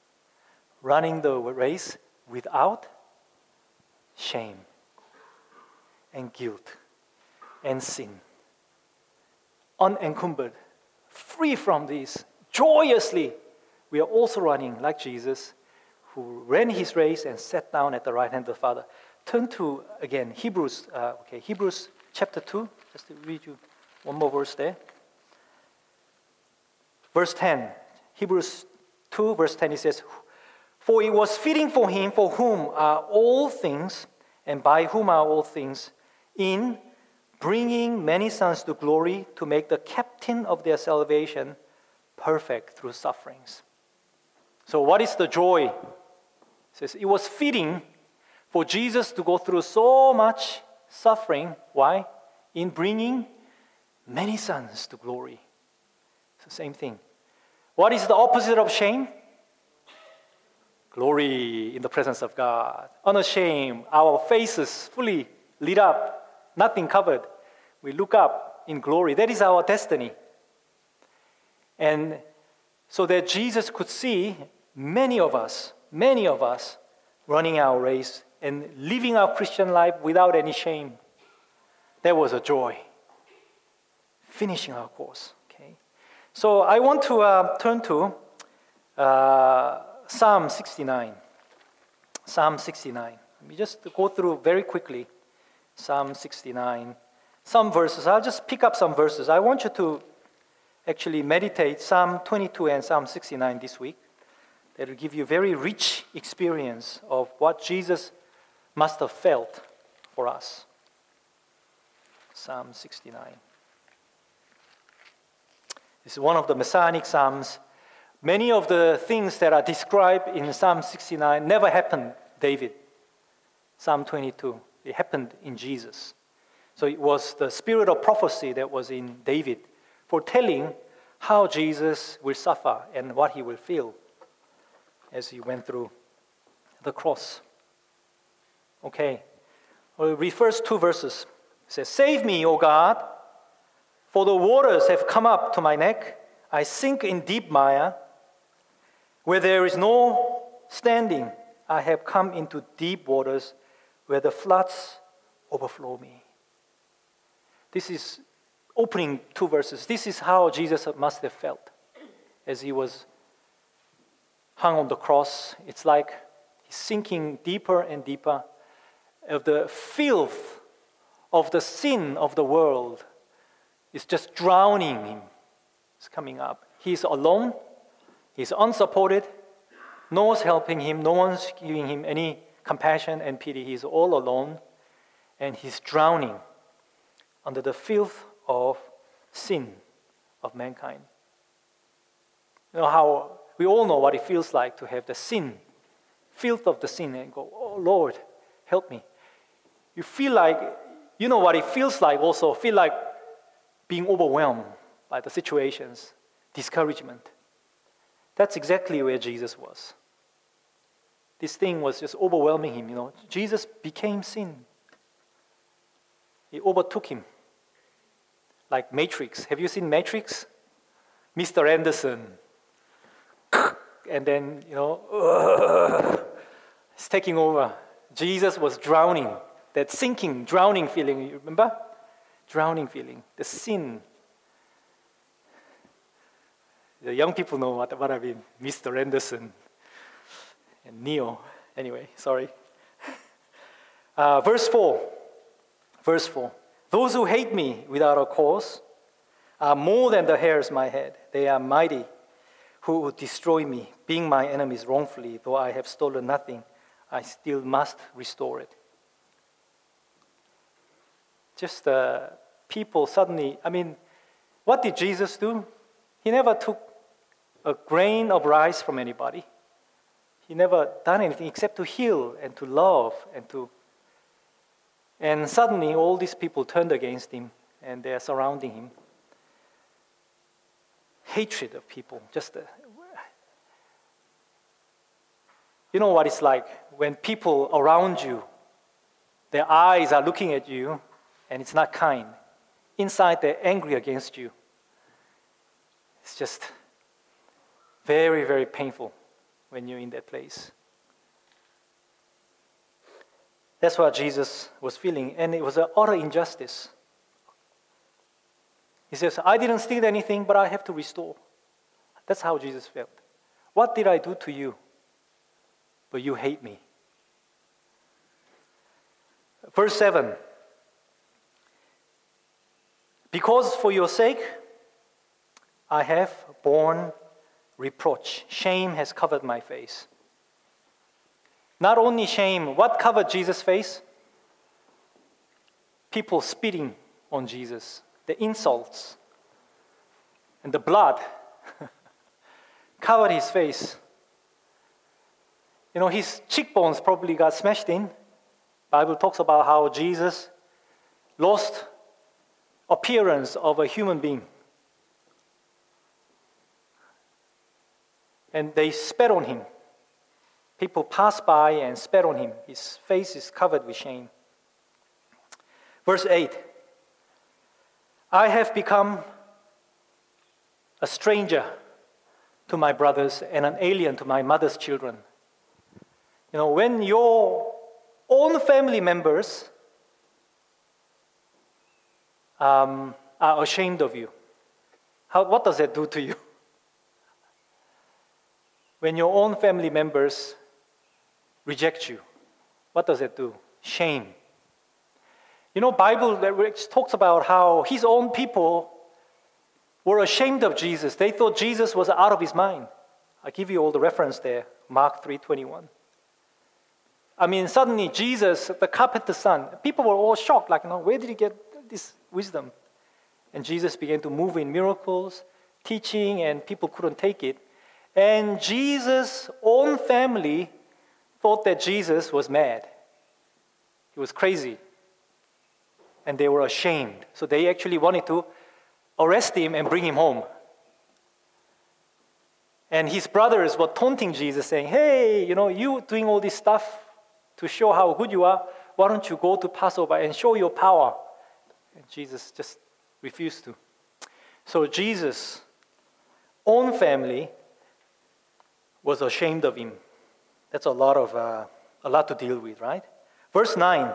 without shame and guilt and sin. Unencumbered, free from these, joyously we are also running like Jesus, who ran his race and sat down at the right hand of the Father. Turn to, again, Hebrews chapter 2, just to read you one more verse there. Verse 10, Hebrews 2, verse 10, it says, "For it was fitting for him, for whom are all things, and by whom are all things, in bringing many sons to glory, to make the captain of their salvation perfect through sufferings." So what is the joy? It says it was fitting for Jesus to go through so much suffering. Why? In bringing many sons to glory. It's the same thing. What is the opposite of shame? Glory in the presence of God. Unashamed, our faces fully lit up, nothing covered. We look up in glory. That is our destiny. And so that Jesus could see many of us running our race and living our Christian life without any shame. That was a joy. Finishing our course. Okay. So I want to turn to Psalm 69. Psalm 69. Let me just go through very quickly. Psalm 69. Some verses. I'll just pick up some verses. I want you to actually meditate Psalm 22 and Psalm 69 this week. That will give you a very rich experience of what Jesus must have felt for us. Psalm 69. This is one of the Messianic Psalms. Many of the things that are described in Psalm 69 never happened, David. Psalm 22, it happened in Jesus. So it was the spirit of prophecy that was in David, foretelling how Jesus will suffer and what he will feel as he went through the cross. Okay, we'll read first two verses. It says, "Save me, O God, for the waters have come up to my neck. I sink in deep mire. Where there is no standing, I have come into deep waters where the floods overflow me." This is opening two verses. This is how Jesus must have felt as he was hung on the cross. It's like he's sinking deeper and deeper. Of the filth of the sin of the world is just drowning him. It's coming up. He's alone. He's unsupported. No one's helping him. No one's giving him any compassion and pity. He's all alone. And he's drowning under the filth of sin of mankind. You know how we all know what it feels like to have the sin, filth of the sin, and go, "Oh Lord, help me." You feel like, you know what it feels like also, feel like being overwhelmed by the situations, discouragement. That's exactly where Jesus was. This thing was just overwhelming him, you know. Jesus became sin. It overtook him. Like Matrix. Have you seen Matrix? Mr. Anderson. And then, you know, it's taking over. Jesus was drowning. That sinking, drowning feeling, you remember? Drowning feeling, the sin. The young people know what I mean. Mr. Anderson and Neo. Anyway, sorry. Verse 4. "Those who hate me without a cause are more than the hairs of my head. They are mighty who would destroy me, being my enemies wrongfully. Though I have stolen nothing, I still must restore it." Just people suddenly, what did Jesus do? He never took a grain of rice from anybody. He never done anything except to heal and to love and suddenly all these people turned against him and they are surrounding him. Hatred of people, you know what it's like when people around you, their eyes are looking at you and it's not kind. Inside they're angry against you. It's just very, very painful when you're in that place. That's what Jesus was feeling, and it was an utter injustice. He says, "I didn't steal anything, but I have to restore." That's how Jesus felt. What did I do to you? But you hate me. Verse 7. Because for your sake, I have borne reproach. Shame has covered my face. Not only shame, what covered Jesus' face? People spitting on Jesus, the insults, and the blood covered his face. You know, his cheekbones probably got smashed in. Bible talks about how Jesus lost appearance of a human being. And they spat on him. People passed by and spat on him. His face is covered with shame. Verse 8. I have become a stranger to my brothers and an alien to my mother's children. You know, when your own family members are ashamed of you, what does that do to you? When your own family members reject you, what does it do? Shame. You know, Bible talks about how his own people were ashamed of Jesus. They thought Jesus was out of his mind. I give you all the reference there, Mark 3:21. I mean, suddenly Jesus, the carpenter's son, people were all shocked, like, where did he get this wisdom? And Jesus began to move in miracles, teaching, and people couldn't take it. And Jesus' own family thought that Jesus was mad. He was crazy. And they were ashamed. So they actually wanted to arrest him and bring him home. And his brothers were taunting Jesus, saying, hey, you doing all this stuff to show how good you are, why don't you go to Passover and show your power? And Jesus just refused to. So Jesus' own family was ashamed of him. That's a lot to deal with, right? Verse 9.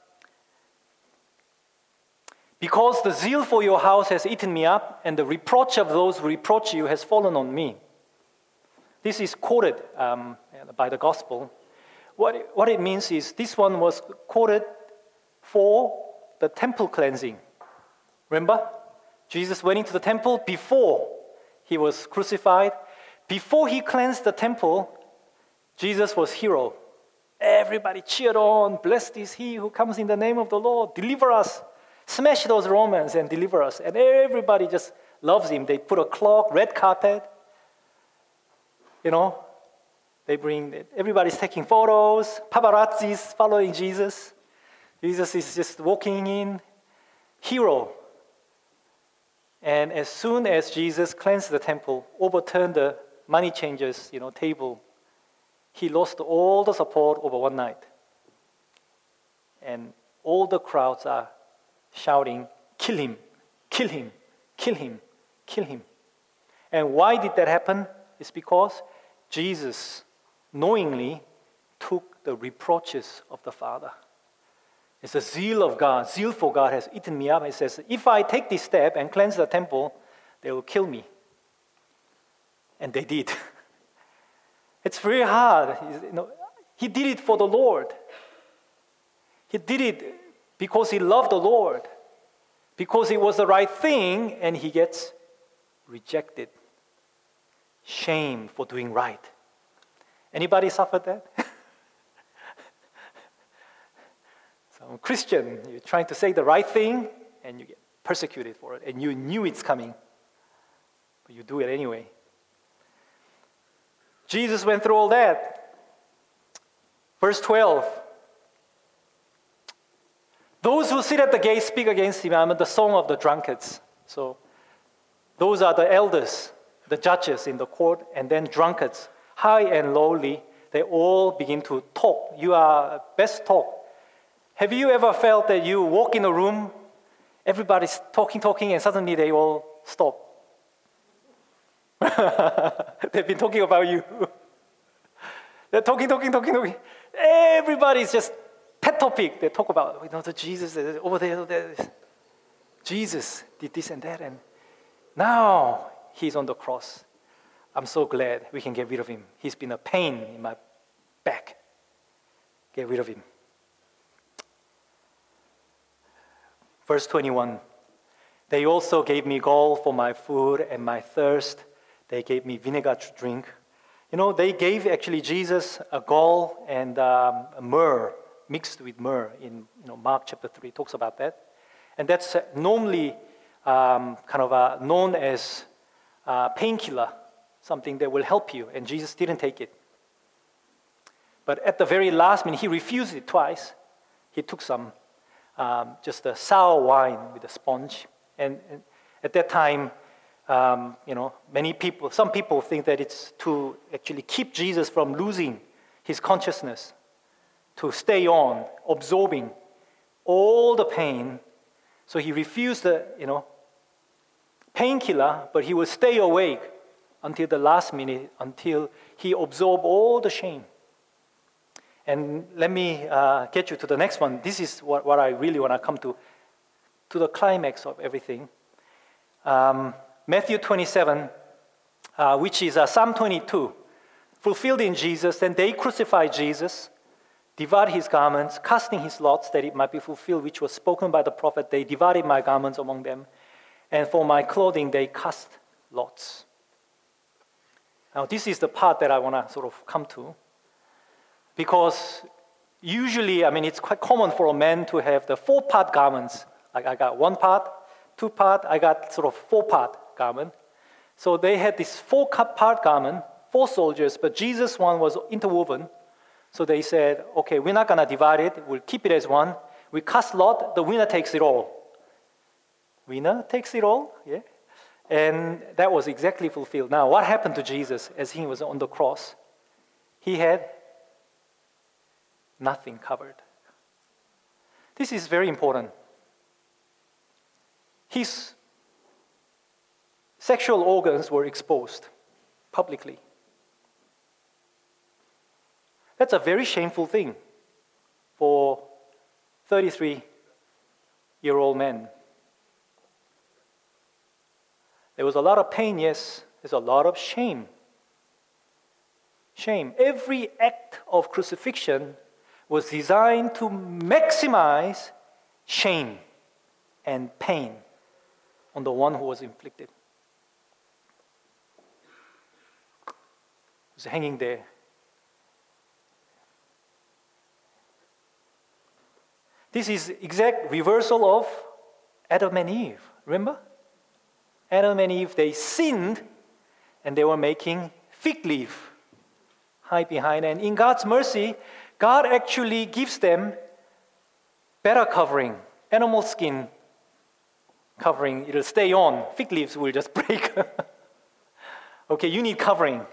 Because the zeal for your house has eaten me up, and the reproach of those who reproach you has fallen on me. This is quoted by the gospel. What it means is this one was quoted for the temple cleansing. Remember? Jesus went into the temple before he was crucified. Before he cleansed the temple, Jesus was hero. Everybody cheered on, blessed is he who comes in the name of the Lord, deliver us. Smash those Romans and deliver us. And everybody just loves him. They put a cloak, red carpet. Everybody's taking photos, paparazzis following Jesus. Jesus is just walking in, hero. And as soon as Jesus cleansed the temple, overturned the money changers, table, he lost all the support over one night. And all the crowds are shouting, kill him, kill him, kill him, kill him. And why did that happen? It's because Jesus knowingly took the reproaches of the Father. It's the zeal of God. Zeal for God has eaten me up. It says, if I take this step and cleanse the temple, they will kill me. And they did. It's very hard. He did it for the Lord. He did it because he loved the Lord. Because it was the right thing, and he gets rejected. Shame for doing right. Anybody suffered that? So, Christian, you're trying to say the right thing, and you get persecuted for it, and you knew it's coming, but you do it anyway. Jesus went through all that. Verse 12. Those who sit at the gate speak against him. The song of the drunkards. So those are the elders, the judges in the court, and then drunkards, high and lowly. They all begin to talk. You are best talk. Have you ever felt that you walk in a room, everybody's talking, and suddenly they all stop? They've been talking about you. They're talking. Everybody's just pet topic. They talk about, the Jesus over there. Jesus did this and that, and now he's on the cross. I'm so glad we can get rid of him. He's been a pain in my back. Get rid of him. Verse 21. They also gave me gall for my food and my thirst. They gave me vinegar to drink. They gave actually Jesus a gall and a myrrh, mixed with myrrh in Mark chapter 3 talks about that. And that's normally known as painkiller, something that will help you. And Jesus didn't take it. But at the very last minute, he refused it twice. He took some, just a sour wine with a sponge. And at that time, some people think that it's to actually keep Jesus from losing his consciousness, to stay on, absorbing all the pain. So he refused the, painkiller, but he would stay awake until the last minute, until he absorbed all the shame. And let me get you to the next one. This is what I really want to come to the climax of everything. Matthew 27, which is Psalm 22, fulfilled in Jesus. Then they crucified Jesus, divided his garments, casting his lots that it might be fulfilled, which was spoken by the prophet. They divided my garments among them, and for my clothing they cast lots. Now this is the part that I want to sort of come to, because usually, it's quite common for a man to have the 4-part garments. Like I got 1 part, 2 part, I got sort of 4-part garment. So they had this 4-part garment, 4 soldiers, but Jesus' one was interwoven. So they said, okay, we're not going to divide it. We'll keep it as one. We cast lot, the winner takes it all. Winner takes it all, yeah. And that was exactly fulfilled. Now, what happened to Jesus as he was on the cross? He had nothing covered. This is very important. His sexual organs were exposed publicly. That's a very shameful thing for 33-year-old men. There was a lot of pain, yes. There's a lot of shame. Shame. Every act of crucifixion was designed to maximize shame and pain on the one who was inflicted. He was hanging there. This is exact reversal of Adam and Eve. Remember? Adam and Eve, they sinned and they were making fig leaf hide behind. And in God's mercy, God actually gives them better covering, animal skin covering. It'll stay on. Fig leaves will just break. Okay, you need covering.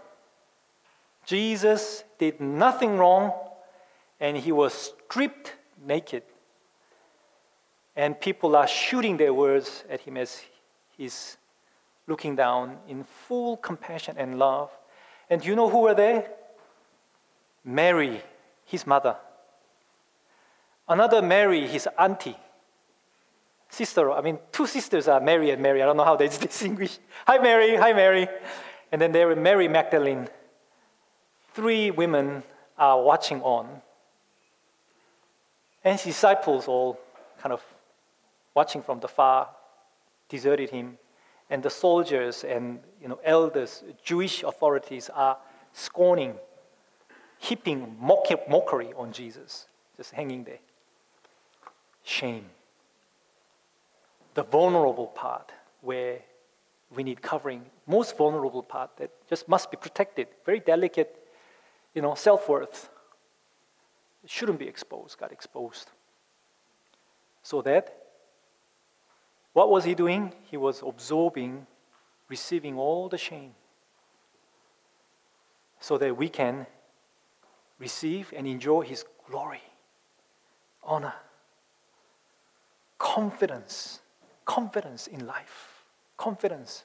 Jesus did nothing wrong and he was stripped naked. And people are shooting their words at him as he's looking down in full compassion and love. And do you know who were there? Mary, his mother. Another Mary, his auntie. Sister, 2 sisters are Mary and Mary. I don't know how they distinguish. Hi, Mary. Hi, Mary. And then there were Mary Magdalene. 3 women are watching on. And his disciples all kind of watching from the far, deserted him. And the soldiers and elders, Jewish authorities are scorning, heaping mockery on Jesus, just hanging there. Shame. The vulnerable part where we need covering, most vulnerable part that just must be protected, very delicate, self-worth. It shouldn't be exposed, got exposed. So that, what was he doing? He was absorbing, receiving all the shame so that we can receive and enjoy his glory, honor, confidence in life, confidence.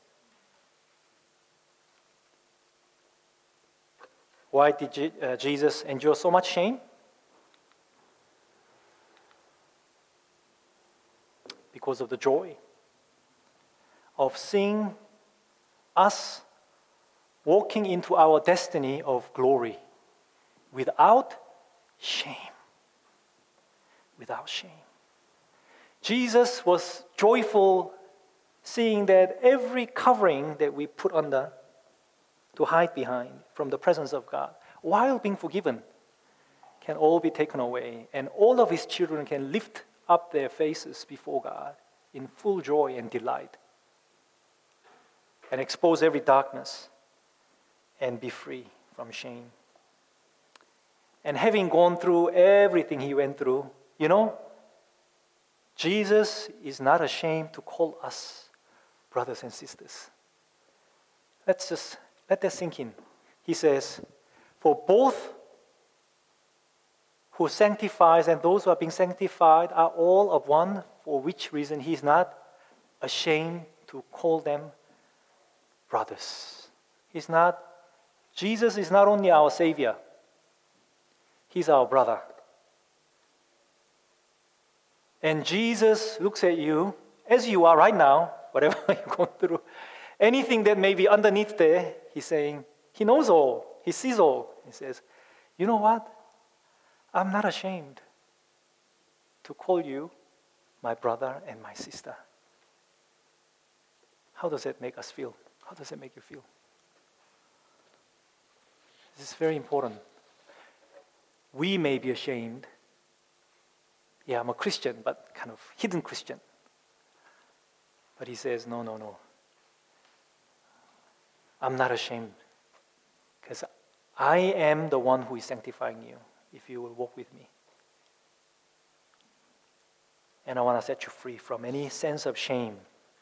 Why did Jesus endure so much shame? Because of the joy of seeing us walking into our destiny of glory without shame. Without shame. Jesus was joyful seeing that every covering that we put under to hide behind from the presence of God, while being forgiven, can all be taken away, and all of his children can lift up their faces before God in full joy and delight, and expose every darkness and be free from shame. And having gone through everything he went through, Jesus is not ashamed to call us brothers and sisters. Let's just let that sink in. He says, for both who sanctifies and those who are being sanctified are all of one, for which reason he is not ashamed to call them brothers. Jesus is not only our Savior, he's our brother. And Jesus looks at you as you are right now, whatever you're going through, anything that may be underneath there, he's saying, he knows all, he sees all. He says, you know what? I'm not ashamed to call you my brother and my sister. How does that make us feel? How does it make you feel? This is very important. We may be ashamed. Yeah, I'm a Christian, but kind of hidden Christian. But he says, no. I'm not ashamed, because I am the one who is sanctifying you if you will walk with me. And I want to set you free from any sense of shame.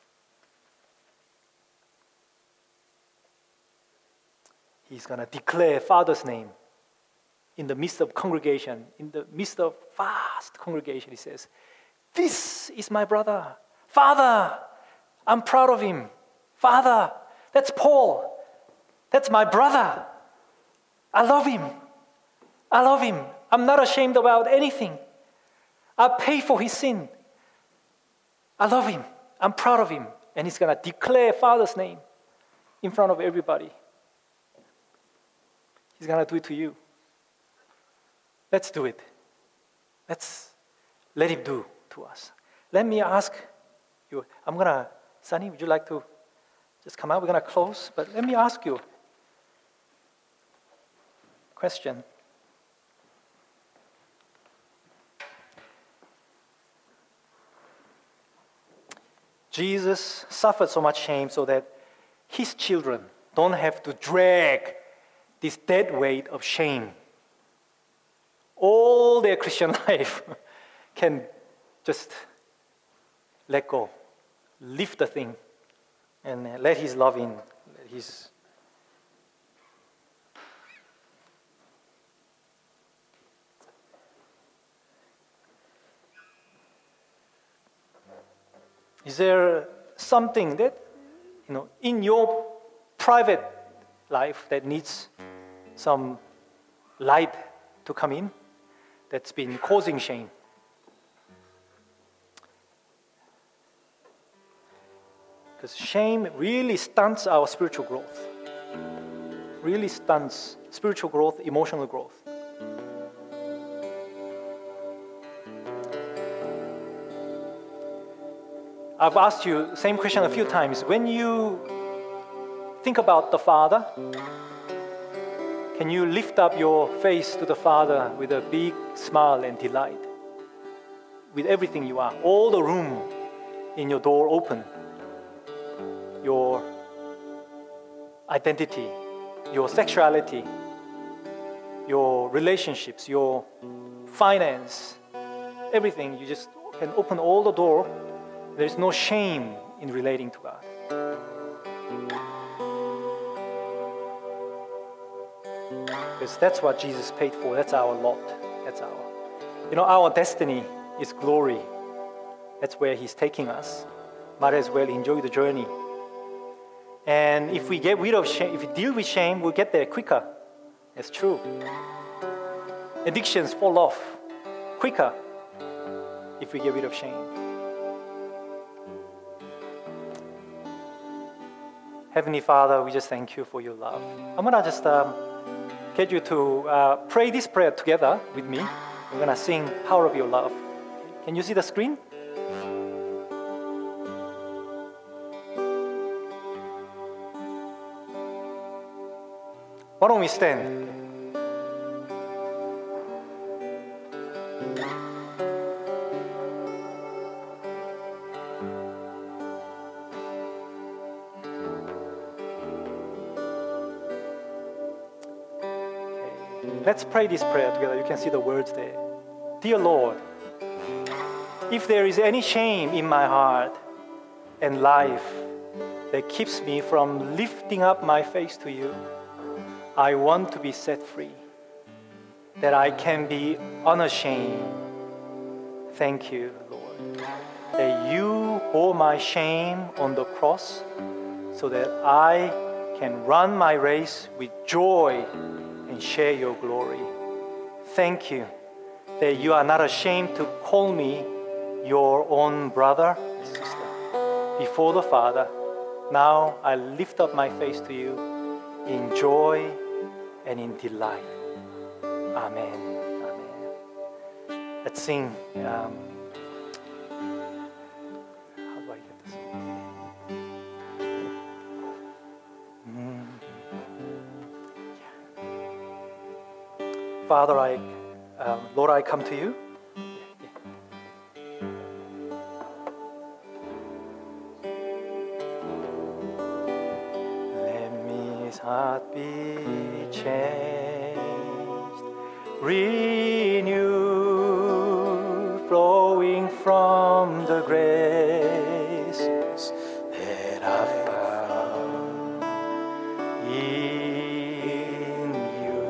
He's going to declare Father's name in the midst of congregation, in the midst of vast congregation. He says, this is my brother. Father, I'm proud of him. Father, that's Paul. That's my brother. I love him. I'm not ashamed about anything. I pay for his sin. I love him. I'm proud of him. And he's going to declare Father's name in front of everybody. He's going to do it to you. Let's do it. Let's let him do to us. Let me ask you, Sunny, would you like to just come out? We're going to close, but let me ask you a question. Jesus suffered so much shame so that his children don't have to drag this dead weight of shame. All their Christian life can just let go, lift the thing, and let his love in. Is there something that, in your private life that needs some light to come in, that's been causing shame? Because shame really stunts our spiritual growth. Really stunts spiritual growth, emotional growth. I've asked you the same question a few times. When you think about the Father, can you lift up your face to the Father with a big smile and delight? With everything you are, all the room in your door open, your identity, your sexuality, your relationships, your finance, everything, you just can open all the door. There's no shame in relating to God. Because that's what Jesus paid for. That's our lot. Our destiny is glory. That's where he's taking us. Might as well enjoy the journey. And if we get rid of shame, if we deal with shame, we'll get there quicker. That's true. Addictions fall off quicker if we get rid of shame. Heavenly Father, we just thank you for your love. I'm gonna just get you to pray this prayer together with me. We're gonna sing Power of Your Love. Can you see the screen? Why don't we stand? Let's pray this prayer together. You can see the words there. Dear Lord, if there is any shame in my heart and life that keeps me from lifting up my face to you, I want to be set free, that I can be unashamed. Thank you, Lord, that you bore my shame on the cross so that I can run my race with joy and share your glory. Thank you that you are not ashamed to call me your own brother and sister before the Father. Now I lift up my face to you in joy and in delight. Amen. Amen. Let's sing. How do I get this? Father, Lord, I come to you. Let me heart be changed, renewed, flowing from the graces that I found in you.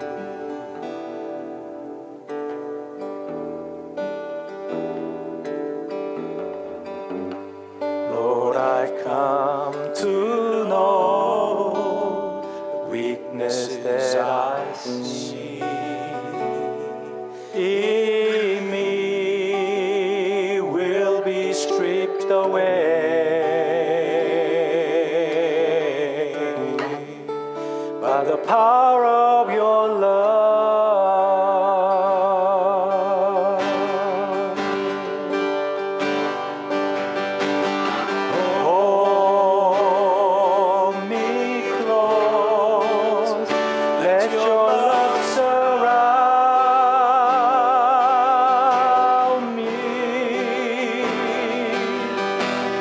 Lord, I come to know the weakness that I see in me will be stripped away by the power of your love. Hold me close, let your love surround me.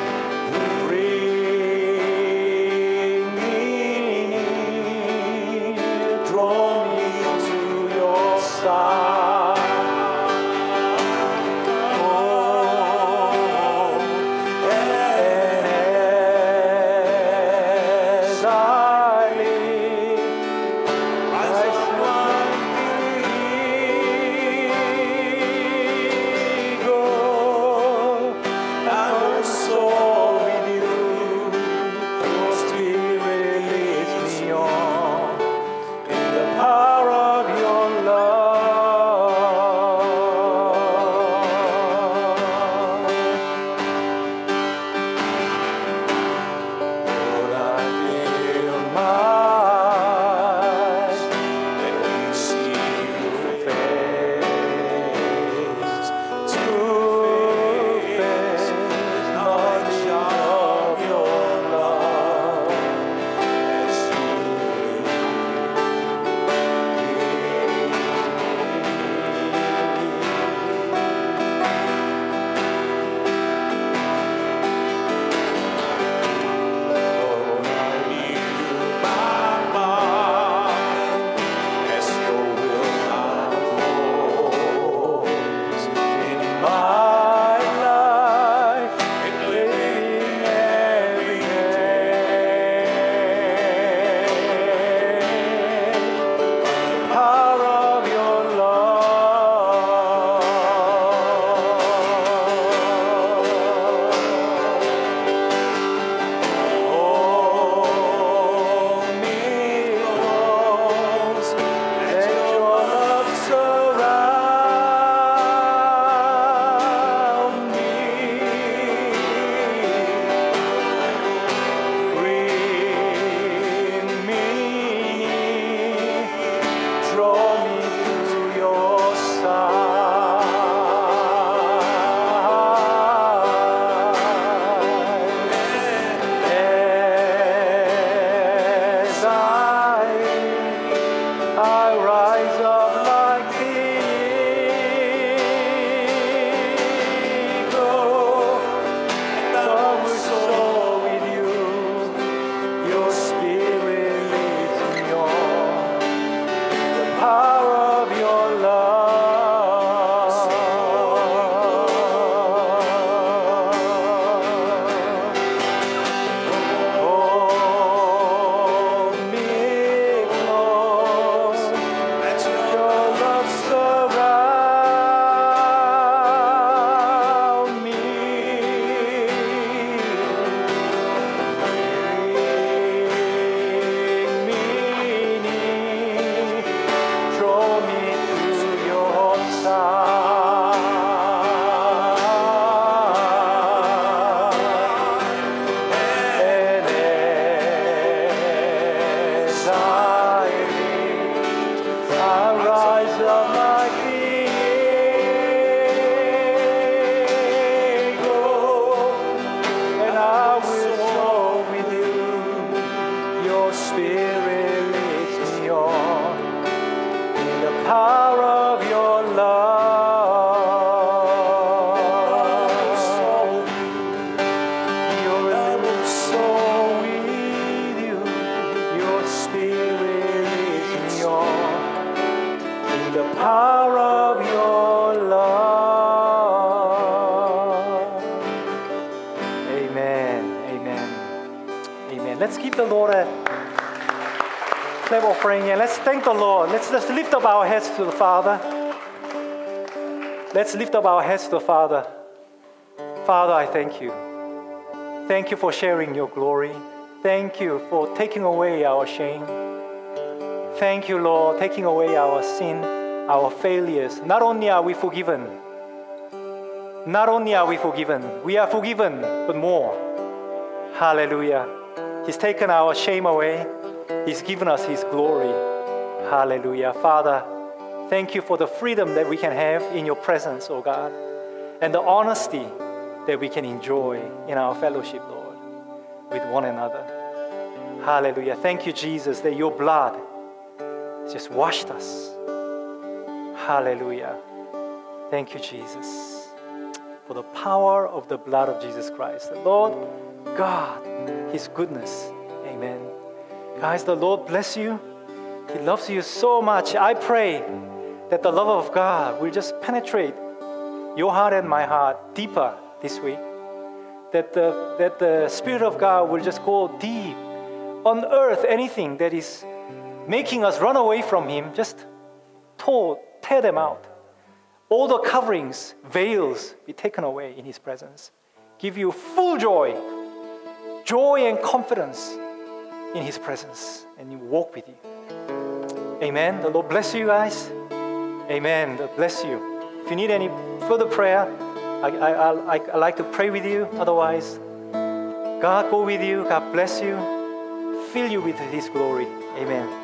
Let's give the Lord a clap offering and let's thank the Lord. Let's just lift up our heads to the Father. Let's lift up our heads to the Father. Father, I thank you. Thank you for sharing your glory. Thank you for taking away our shame. Thank you, Lord, taking away our sin, our failures. Not only are we forgiven, we are forgiven, but more. Hallelujah. He's taken our shame away. He's given us His glory. Hallelujah. Father, thank you for the freedom that we can have in your presence, oh God, and the honesty that we can enjoy in our fellowship, Lord, with one another. Hallelujah. Thank you, Jesus, that your blood just washed us. Hallelujah. Thank you, Jesus, for the power of the blood of Jesus Christ. The Lord God, His goodness. Amen. Guys, the Lord bless you. He loves you so much. I pray that the love of God will just penetrate your heart and my heart deeper this week. That the Spirit of God will just go deep, unearth anything that is making us run away from Him. Just tear them out. All the coverings, veils be taken away in His presence. Give you full joy and confidence in His presence, and He walk with you. Amen. The Lord bless you guys. Amen. God bless you. If you need any further prayer, I like to pray with you. Otherwise, God go with you. God bless you. Fill you with His glory. Amen.